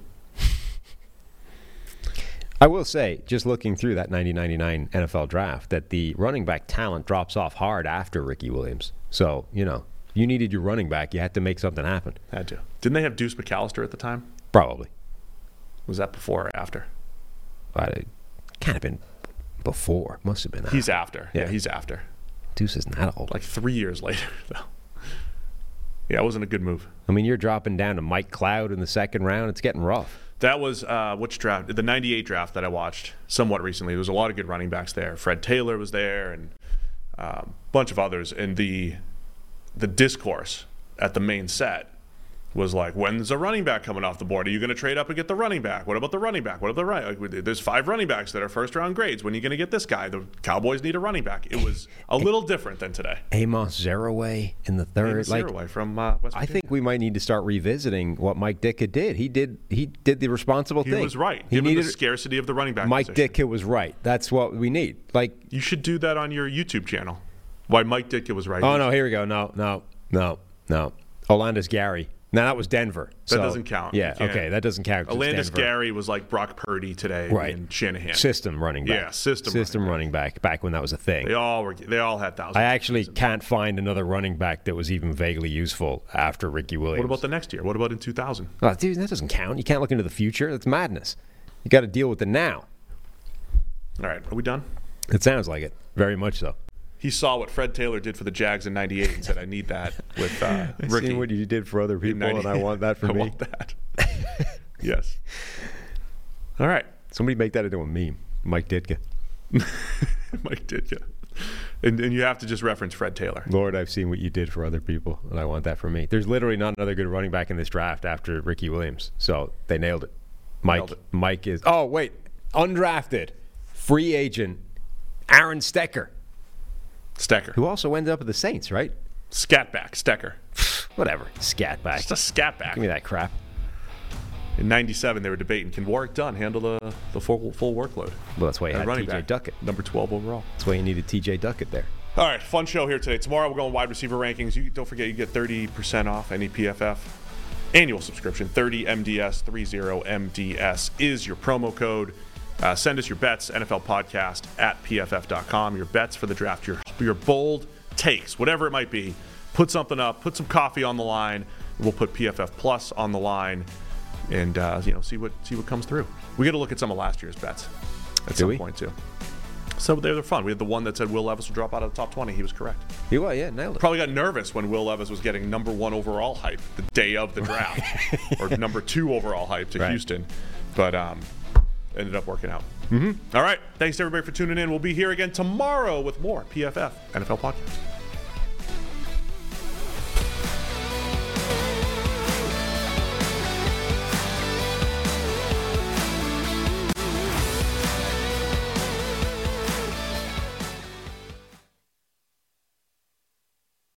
I will say, just looking through that 1999 NFL draft, that the running back talent drops off hard after Ricky Williams. So, you needed your running back. You had to make something happen. Had to. Didn't they have Deuce McAllister at the time? Probably. Was that before or after? It can't have been before. Must have been after. He's after. Yeah, he's after. Deuce isn't that old. Like 3 years later, though. Yeah, it wasn't a good move. I mean, you're dropping down to Mike Cloud in the second round. It's getting rough. That was which draft? The 98 draft that I watched somewhat recently. There was a lot of good running backs there. Fred Taylor was there and a bunch of others. And the discourse at the main set was like, when's a running back coming off the board? Are you going to trade up and get the running back? What about the running back? What about there's 5 running backs that are first-round grades. When are you going to get this guy? The Cowboys need a running back. It was a little different than today. Amos Zeraway in the third. Amos Zeraway from West Virginia. I think we might need to start revisiting what Mike Ditka did. He did the responsible thing. He was right. Given the scarcity of the running back Mike position. Ditka was right. That's what we need. Like, you should do that on your YouTube channel. Why Mike Ditka was right. Oh, no, here we go. No. Olandis Gary. Now, that was Denver. That doesn't count. Yeah, okay, that doesn't count. Olandis Gary was like Brock Purdy today in Shanahan. System running back. Yeah, system running back when that was a thing. They all had thousands. I actually can't find another running back that was even vaguely useful after Ricky Williams. What about the next year? What about in 2000? Oh, dude, that doesn't count. You can't look into the future. That's madness. You got to deal with the now. All right, are we done? It sounds like it. Very much so. He saw what Fred Taylor did for the Jags in '98 and said, "I need that with Ricky." Seen what you did for other people, and I want that for me. I want that. Yes. All right. Somebody make that into a meme. Mike Ditka. Mike Ditka. And you have to just reference Fred Taylor. Lord, I've seen what you did for other people, and I want that for me. There's literally not another good running back in this draft after Ricky Williams, so they nailed it. Mike is. Oh wait, undrafted, free agent, Aaron Stecker. Who also ended up with the Saints, right? Scatback, Stecker. Whatever. Scatback. Just a scatback. Give me that crap. In '97, they were debating, can Warwick Dunn handle the full workload? Well, that's why you had T.J. Duckett. Number 12 overall. That's why you needed T.J. Duckett there. All right, fun show here today. Tomorrow we're going wide receiver rankings. Don't forget, you get 30% off any PFF annual subscription. 30MDS, 30MDS is your promo code. Send us your bets, NFLpodcast at PFF.com. Your bets for the draft, your bold takes, whatever it might be. Put something up, put some coffee on the line. We'll put PFF Plus on the line, and see what comes through. We got to look at some of last year's bets at some point too. So they're fun. We had the one that said Will Levis will drop out of the top 20. He was correct. He was, yeah, nailed it. Probably got nervous when Will Levis was getting number 1 overall hype the day of the draft, or number 2 overall hype to Houston, but ended up working out. All right, thanks to everybody for tuning in. We'll be here again tomorrow with more PFF NFL Podcast.